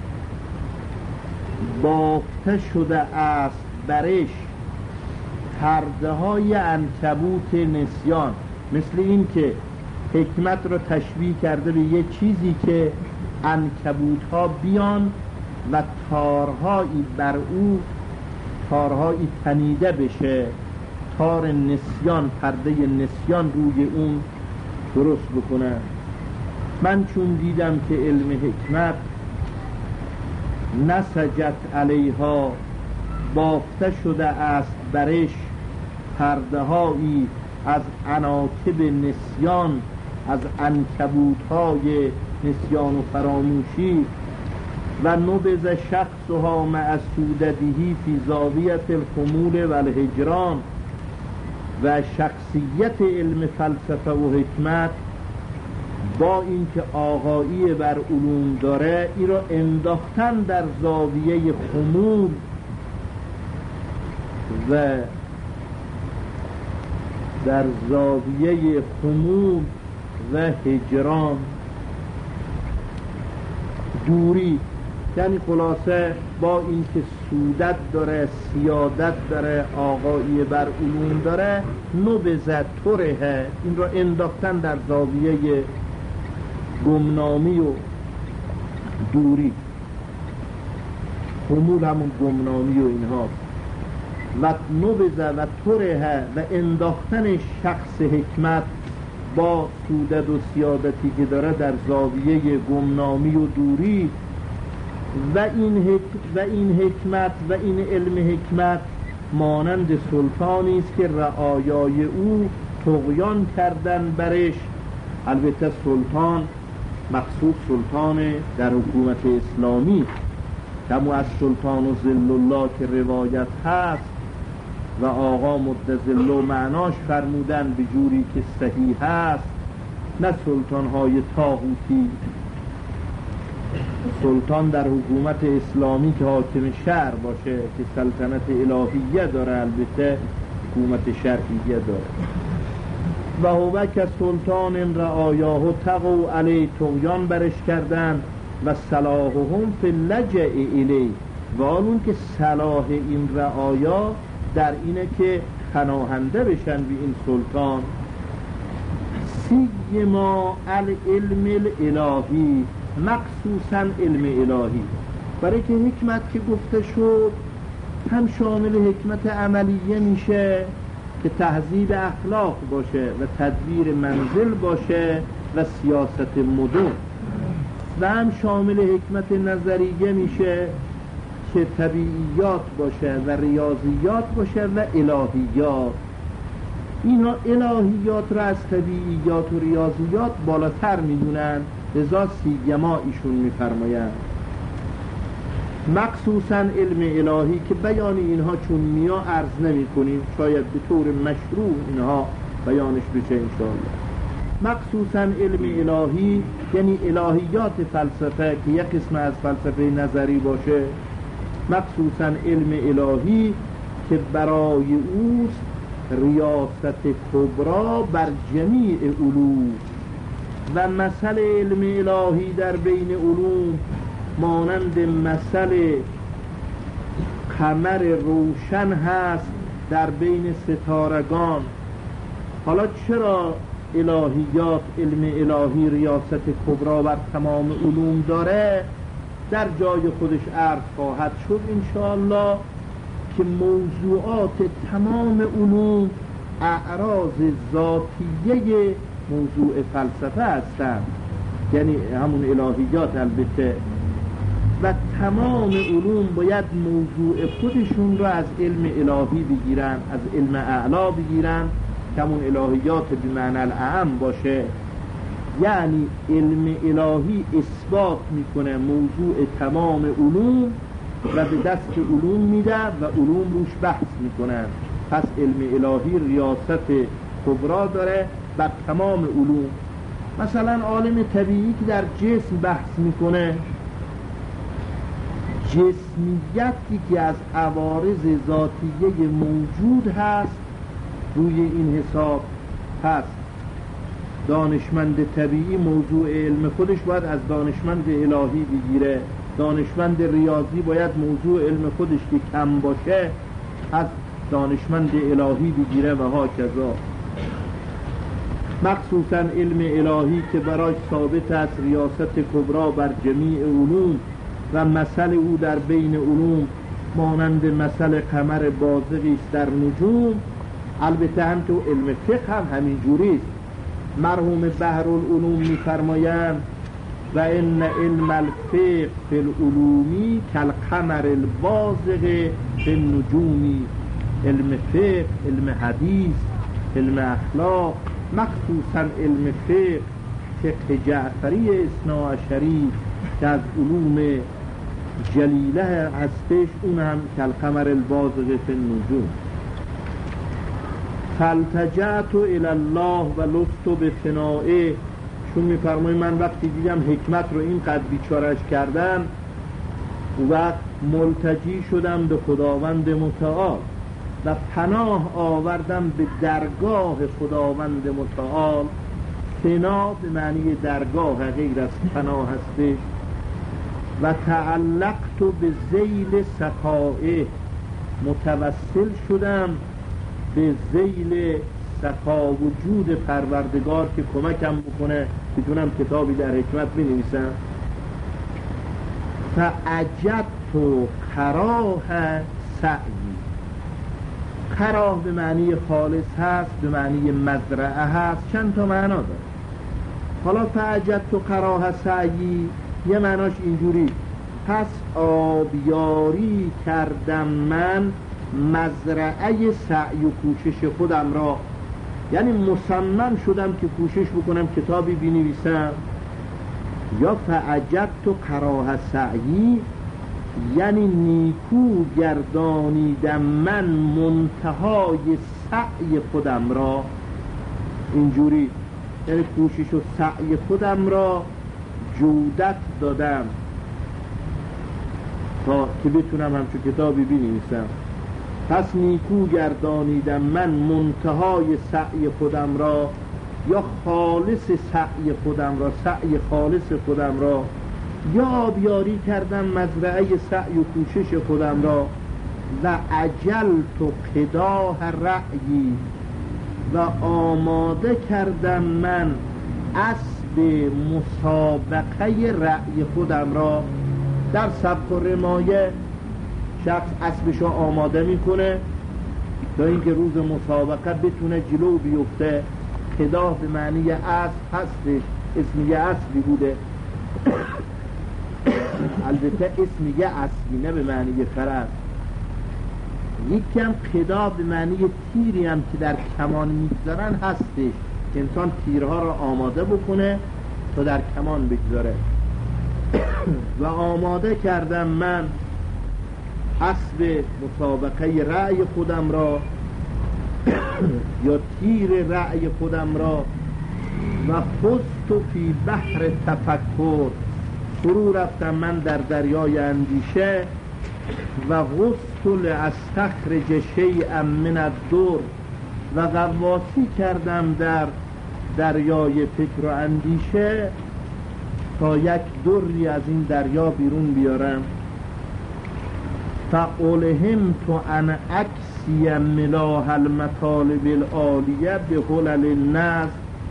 بافته شده است برش پرده های عنکبوت نسیان، مثل این که حکمت را تشبیه کرده به یه چیزی که عنکبوت ها بیان و تارهایی بر او، تارهایی تنیده بشه، تار نسیان، پرده نسیان روی اون درست بکنن. من چون دیدم که علم حکمت نسجت علیها بافته شده است برش پرده هایی از عناکب نسیان، از عنکبوت‌های نسیان و فراموشی. و نبذ شخصها مع سوددهی فی زاویت الخمول و الهجران. و شخصیت علم فلسفه و حکمت با اینکه آقایی بر علوم داره، این را انداختن در زاویه خمول و در زاویه خمول و هجران، دوری. یعنی خلاصه با اینکه سودت داره، سیادت داره، آقایی بر علوم داره، نبذ طرحه، این را انداختن در زاویه گمنامی و دوری. خمول همون گمنامی و اینها. و نبذ و طرحه و انداختن شخص حکمت با سودت و سیادتی که داره در زاویه گمنامی و دوری. و این حکمت و این علم حکمت مانند سلطانی است که رعایای او طغیان کردن برش. البته سلطان مقصود سلطان در حکومت اسلامی، کمو از سلطان و ذل الله که روایت هست و آقا مد ذله معناش فرمودن به جوری که صحیح هست، نه سلطان‌های طاغوتی. سلطان در حکومت اسلامی که حاکم شهر باشه، که سلطنت الهیه داره، البته حکومت شرعیه داره. و هو که سلطان رعایاه تقوا علی، طغیان برش کردن. و صلاحهم فی اللجأ الی، و آنون که صلاح این رعایا در اینه که پناهنده بشن به این سلطان. سیما العلم الالهی، مخصوصا علم الهی، برای که حکمت که گفته شد هم شامل حکمت عملیه میشه که تهذیب اخلاق باشه و تدبیر منزل باشه و سیاست مدن، و هم شامل حکمت نظریه میشه که طبیعیات باشه و ریاضیات باشه و الهیات. اینا الهیات را از طبیعیات و ریاضیات بالاتر میدونن، لذا سیما ایشون میفرمایند مخصوصا علم الهی که بیان اینها چون میا عرض نمی کنیم، شاید به طور مشروع اینها بیانش بشه انشاءالله. مخصوصا علم الهی یعنی الهیات فلسفه که یک قسم از فلسفه نظری باشه، مخصوصا علم الهی که برای اوست ریاست کبرا بر جمیع علوم. و مثل علم الهی در بین علوم مانند مثل قمر روشن هست در بین ستارگان. حالا چرا الهیات، علم الهی ریاست کبرا بر تمام علوم داره، در جای خودش عرض خواهد شد انشاءالله، که موضوعات تمام علوم اعراض ذاتیه موضوع فلسفه هستند، یعنی همون الهیات البته. و تمام علوم باید موضوع خودشون را از علم الهی بگیرن، از علم اعلا بگیرن که همون الهیات به معنی الاعم باشه. یعنی علم الهی اثبات میکنه موضوع تمام علوم و به دست علوم میده و علوم روش بحث میکنن. پس علم الهی ریاست کبرا داره بر تمام علوم. مثلا عالم طبیعی که در جسم بحث میکنه، جسمیتی که از عوارض ذاتیه موجود هست روی این حساب هست. دانشمند طبیعی موضوع علم خودش باید از دانشمند الهی بگیره، دانشمند ریاضی باید موضوع علم خودش که کم باشه از دانشمند الهی بگیره و ها کذا. مخصوصا علم الهی که برای ثابت است ریاست کبرا بر جمیع علوم و مثل او در بین علوم مانند مثل قمر بازغی است در نجوم. البته هم تو علم فقه هم همین جوری است. مرحوم بحرالعلوم می‌فرمایند و ان علم الفقه فی العلومی کالقمر البازغ فی النجومی. علم فقه، علم حدیث، علم اخلاق، مخصوصا علم فقه جعفری اثناعشری که از علوم جلیله هستش، اون هم کالقمر البازغ فی النجوم. فالتجأت الی الله و لست بفنائه، چون میفرمایی من وقتی دیدم حکمت رو اینقدر بیچارش کردن، و وقت ملتجی شدم به خداوند متعال و پناه آوردم به درگاه خداوند متعال. فنا به معنی درگاه غیر از پناه هستش. و تعلقت به ذیل سخائه، متوسل شدم به ذیل سخا وجود پروردگار که کمکم بکنه بتونم کتابی در حکمت بنویسم. فعجبت کراه سعی، کراه به معنی خالص هست، به معنی مزرعه هست، چند تا معنا داره. حالا فعجبت کراه سعی یه معناش اینجوری، پس آبیاری کردم من مزرعه سعی و کوشش خودم را، یعنی مصمم شدم که کوشش بکنم کتابی بنویسم. یا فعجبت کراه سعی یعنی نیکو گردانیدم من منتهای سعی خودم را، اینجوری یعنی کوشش و سعی خودم را جودت دادم تا که بتونم همچون کتابی بنویسم. پس نیکو گردانیدم من منتهای سعی خودم را، یا خالص سعی خودم را، سعی خالص خودم را، یا آبیاری کردم مزرعه سعی و کوشش خودم را. و عجلت قداح رأیی، و آماده کردم من اسب مسابقه رأی خودم را. در سبک و رمایه شخص اسبش را آماده میکنه تا اینکه روز مسابقه بتونه جلو بیفته. قداح به معنی اسب هستش، اسم یه اسبی بوده البته اسم یه اسبی، نه به معنی فرس. یکی هم قداح به معنی تیری هم که در کمان میگذارن هستش، که انسان تیرها را آماده بکنه تا در کمان بگذاره. و آماده کردم من اسب مسابقه رأی خودم را یا تیر رأی خودم را. و خضت فی بحر تفکر، فرو رفتم من در دریای اندیشه. و غصت لاستخرج شیئا من الدر، و غواصی کردم در دریای فکر و اندیشه تا یک دری از این دریا بیرون بیارم. فألهمت ان اکسی ملاح المطالب العالیه به حلل الناس،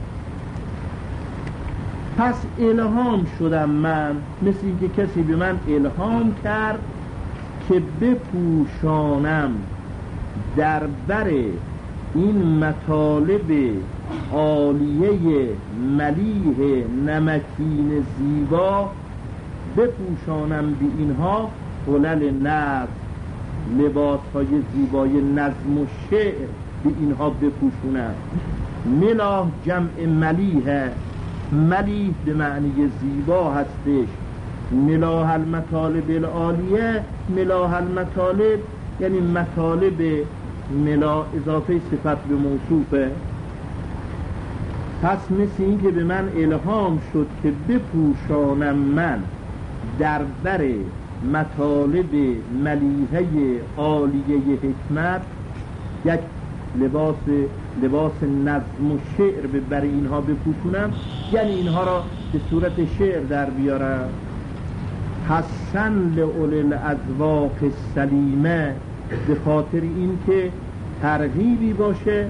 پس الهام شدم من، مثل اینکه کسی به من الهام کرد که بپوشانم در بر این مطالب عالیه ملیح نمکین زیبا، بپوشانم به اینها حلل نظم، لباس های زیبای نظم و شعر به اینها بپوشونم. ملاح جمع ملیحه، ملیح به معنی زیبا هستش. ملاح المطالب العالیه، ملاح المطالب یعنی مطالب، ملا اضافه صفت به موصوفه. پس مثل این که به من الهام شد که بپوشانم من در بر مطالب ملیحه عالیه حکمت یک لباس نظم و شعر به بر اینها بپوشونم، یعنی اینها را به صورت شعر در بیارم. حسن لأولی الاذواق السلیمه، به خاطر این که ترغیبی باشه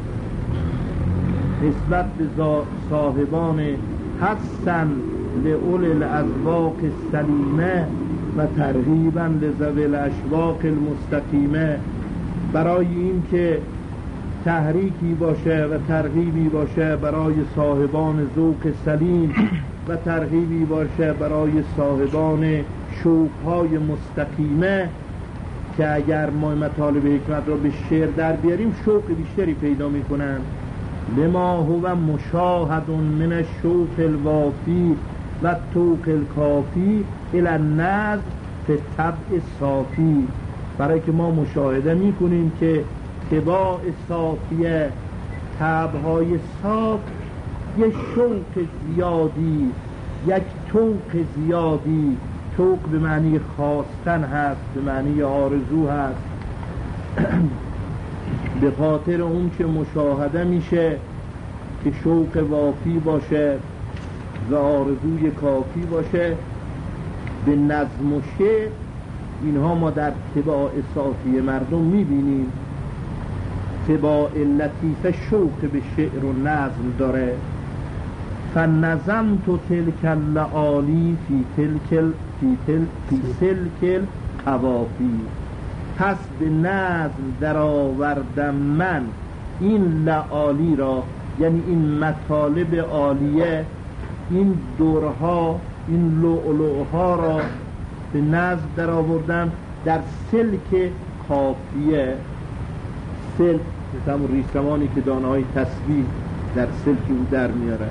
نسبت به صاحبان حسن لأولی الاذواق السلیمه و ترغیبا لذوی الاشواق المستقیمه، برای این که تحریکی باشه و ترغیبی باشه برای صاحبان ذوق سلیم و ترغیبی باشه برای صاحبان شوقهای مستقیمه که اگر ما مطالب حکمت را به شعر در بیاریم شوق بیشتری پیدا میکنن. لما هو مشاهد من الشوق الوافی و توق الکافی الی النظم فی طبع صافی، برای که ما مشاهده میکنیم که طباع صافیه، طبعهای صاف، یک شوق زیادی، یک توق زیادی، توق به معنی خواستن هست، به معنی آرزو هست، به خاطر اون که مشاهده میشه که شوق وافی باشه و آرزوی کافی باشه به نظم و شعر. اینها ما در طباع صافی مردم میبینیم. طباع لطیفه شوق به شعر و نظم داره. فنظمت تلک اللآلی فی سلک القوافی، پس به نظم در آوردم من این لآلی را، یعنی این مطالب عالیه، این درها، این لؤلؤها را به نظم در آوردم در سلک قافیه. سلک همون ریسمانی که دانه‌های تسبیح در سلک او در میاره.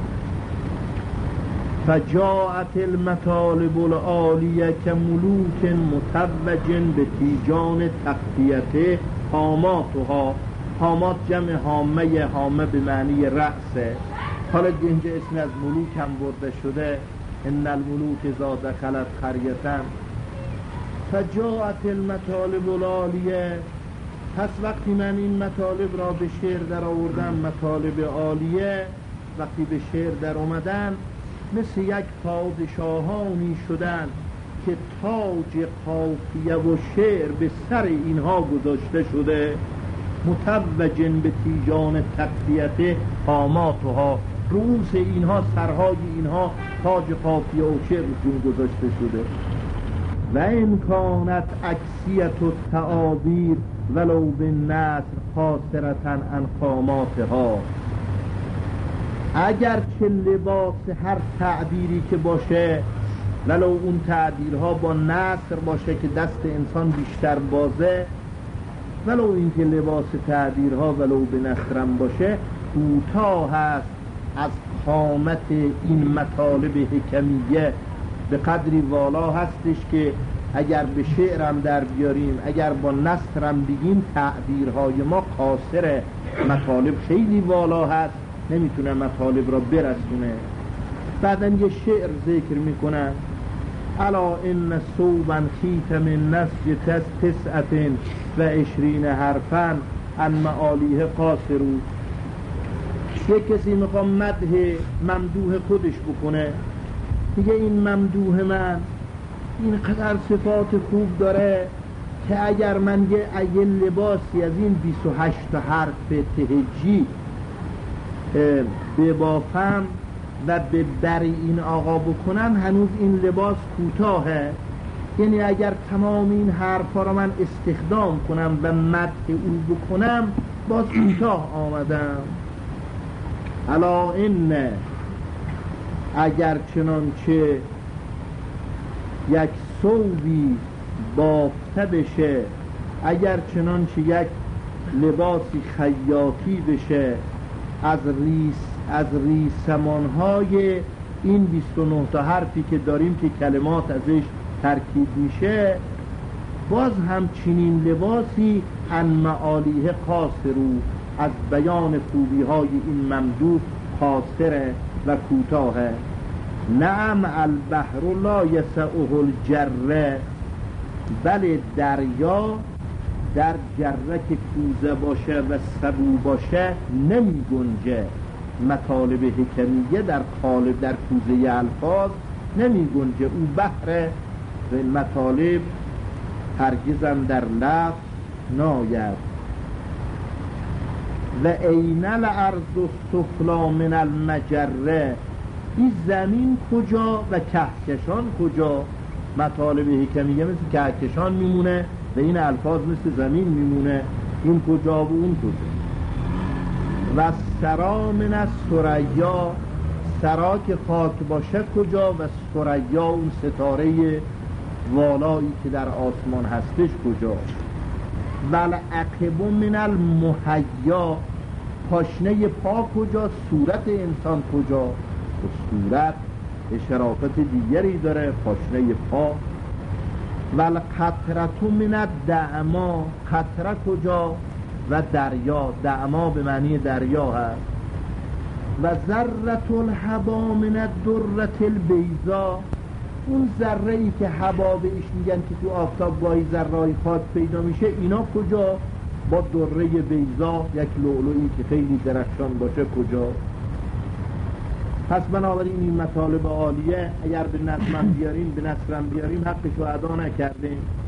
فجاءت المطالب العالیه که ملوک متوجن به تیجان تخفیته هاماتها. هامات جمع هامه، هامه به معنی رأسه. حالا اینجا اسم از ملوک هم برده شده، ان الملوک اذا دخلت قریة. فجاءت المطالب العالیه، پس وقتی من این مطالب را به شعر در آوردم، مطالب عالیه وقتی به شعر در اومدن، مثل یک پادشاهانی شدن که تاج قافیه و شعر به سر اینها گذاشته شده. متوجن به تیجان تقفیت قاماتها، رؤوس اینها، سرهای اینها تاج قافیه و شعر روشون گذاشته شده. و امکانت عکسیت و تعابیر ولو به نصر خاسرتن عن قاماتها. اگر چه لباس هر تعبیری که باشه، ولو اون تعبیرها با نصر باشه که دست انسان بیشتر بازه، ولو این که لباس تعبیرها ولو به نصرم باشه، کوتاه هست از قامت این مطالب حکمیه، به قدری والا هستش که اگر به شعرم در بیاریم، اگر با نصرم بگیم، تعبیرهای ما قاصره، مطالب خیلی والا هست، نمیتونه مطالب را برسونه. بعداً یه شعر ذکر میکنن: الا ان صوبا خیت من نسج تسعة و 20 حرفا عن معالیه قاصرو. یک کسی میخوام مدح ممدوح خودش بکنه، میگه این ممدوح من این قدر صفات خوب داره که اگر من یه لباسی از این 28 حرف تهجی ببافم و به بری این آقا بکنم، هنوز این لباس کوتاهه. یعنی اگر تمام این حرفا را من استخدام کنم و مدح او بکنم، باز کوتاه آمدم. الا ان، اگر چنانچه یک ثوبی بافته بشه، اگر چنانچه یک لباسی خیاطی بشه از ریسمانهای این 29 تا حرفی که داریم که کلمات ازش ترکیب میشه، باز هم چنین لباسی عن معالیه قاصرو، از بیان خوبی های این ممدوح قاصره و کوتاهه. نعم البحر لا یسعه الجره، بله دریا در جره که کوزه باشه و سبو باشه نمی گنجه. مطالب حکمیه در قالب، در کوزه الفاظ نمی گنجه. او بحر و مطالب هرگزم در لفظ ناید. و این الارض السفلی من المجره، این زمین کجا و کهکشان کجا؟ مطالب حکمیه مثل کهکشان میمونه و این الفاظ مثل زمین میمونه. این کجا و اون کجا؟ و سرا من الثریا، سرا که خاک باشه کجا و ثریا اون ستاره والایی که در آسمان هستش کجا؟ والعقب من المحیا، پاشنه پا کجا، صورت انسان کجا؟ صورت شرافت دیگری داره، پاشنه پا. والقطرة من الدعما، قطره کجا؟ و دریا، دعما به معنی دریا هست. و ذرة الهبا من الدرة البیضا، اون ذره ای که هوا بهش میگن که تو آفتاب گاهی ذره‌های خاک پیدا میشه، اینا کجا؟ با دره بیضا، یک لؤلؤی که خیلی درخشان باشه، کجا؟ پس بنابراین این مطالب عالیه اگر به نظمم بیاریم، به نثرم بیاریم، حقش رو ادا نکردیم.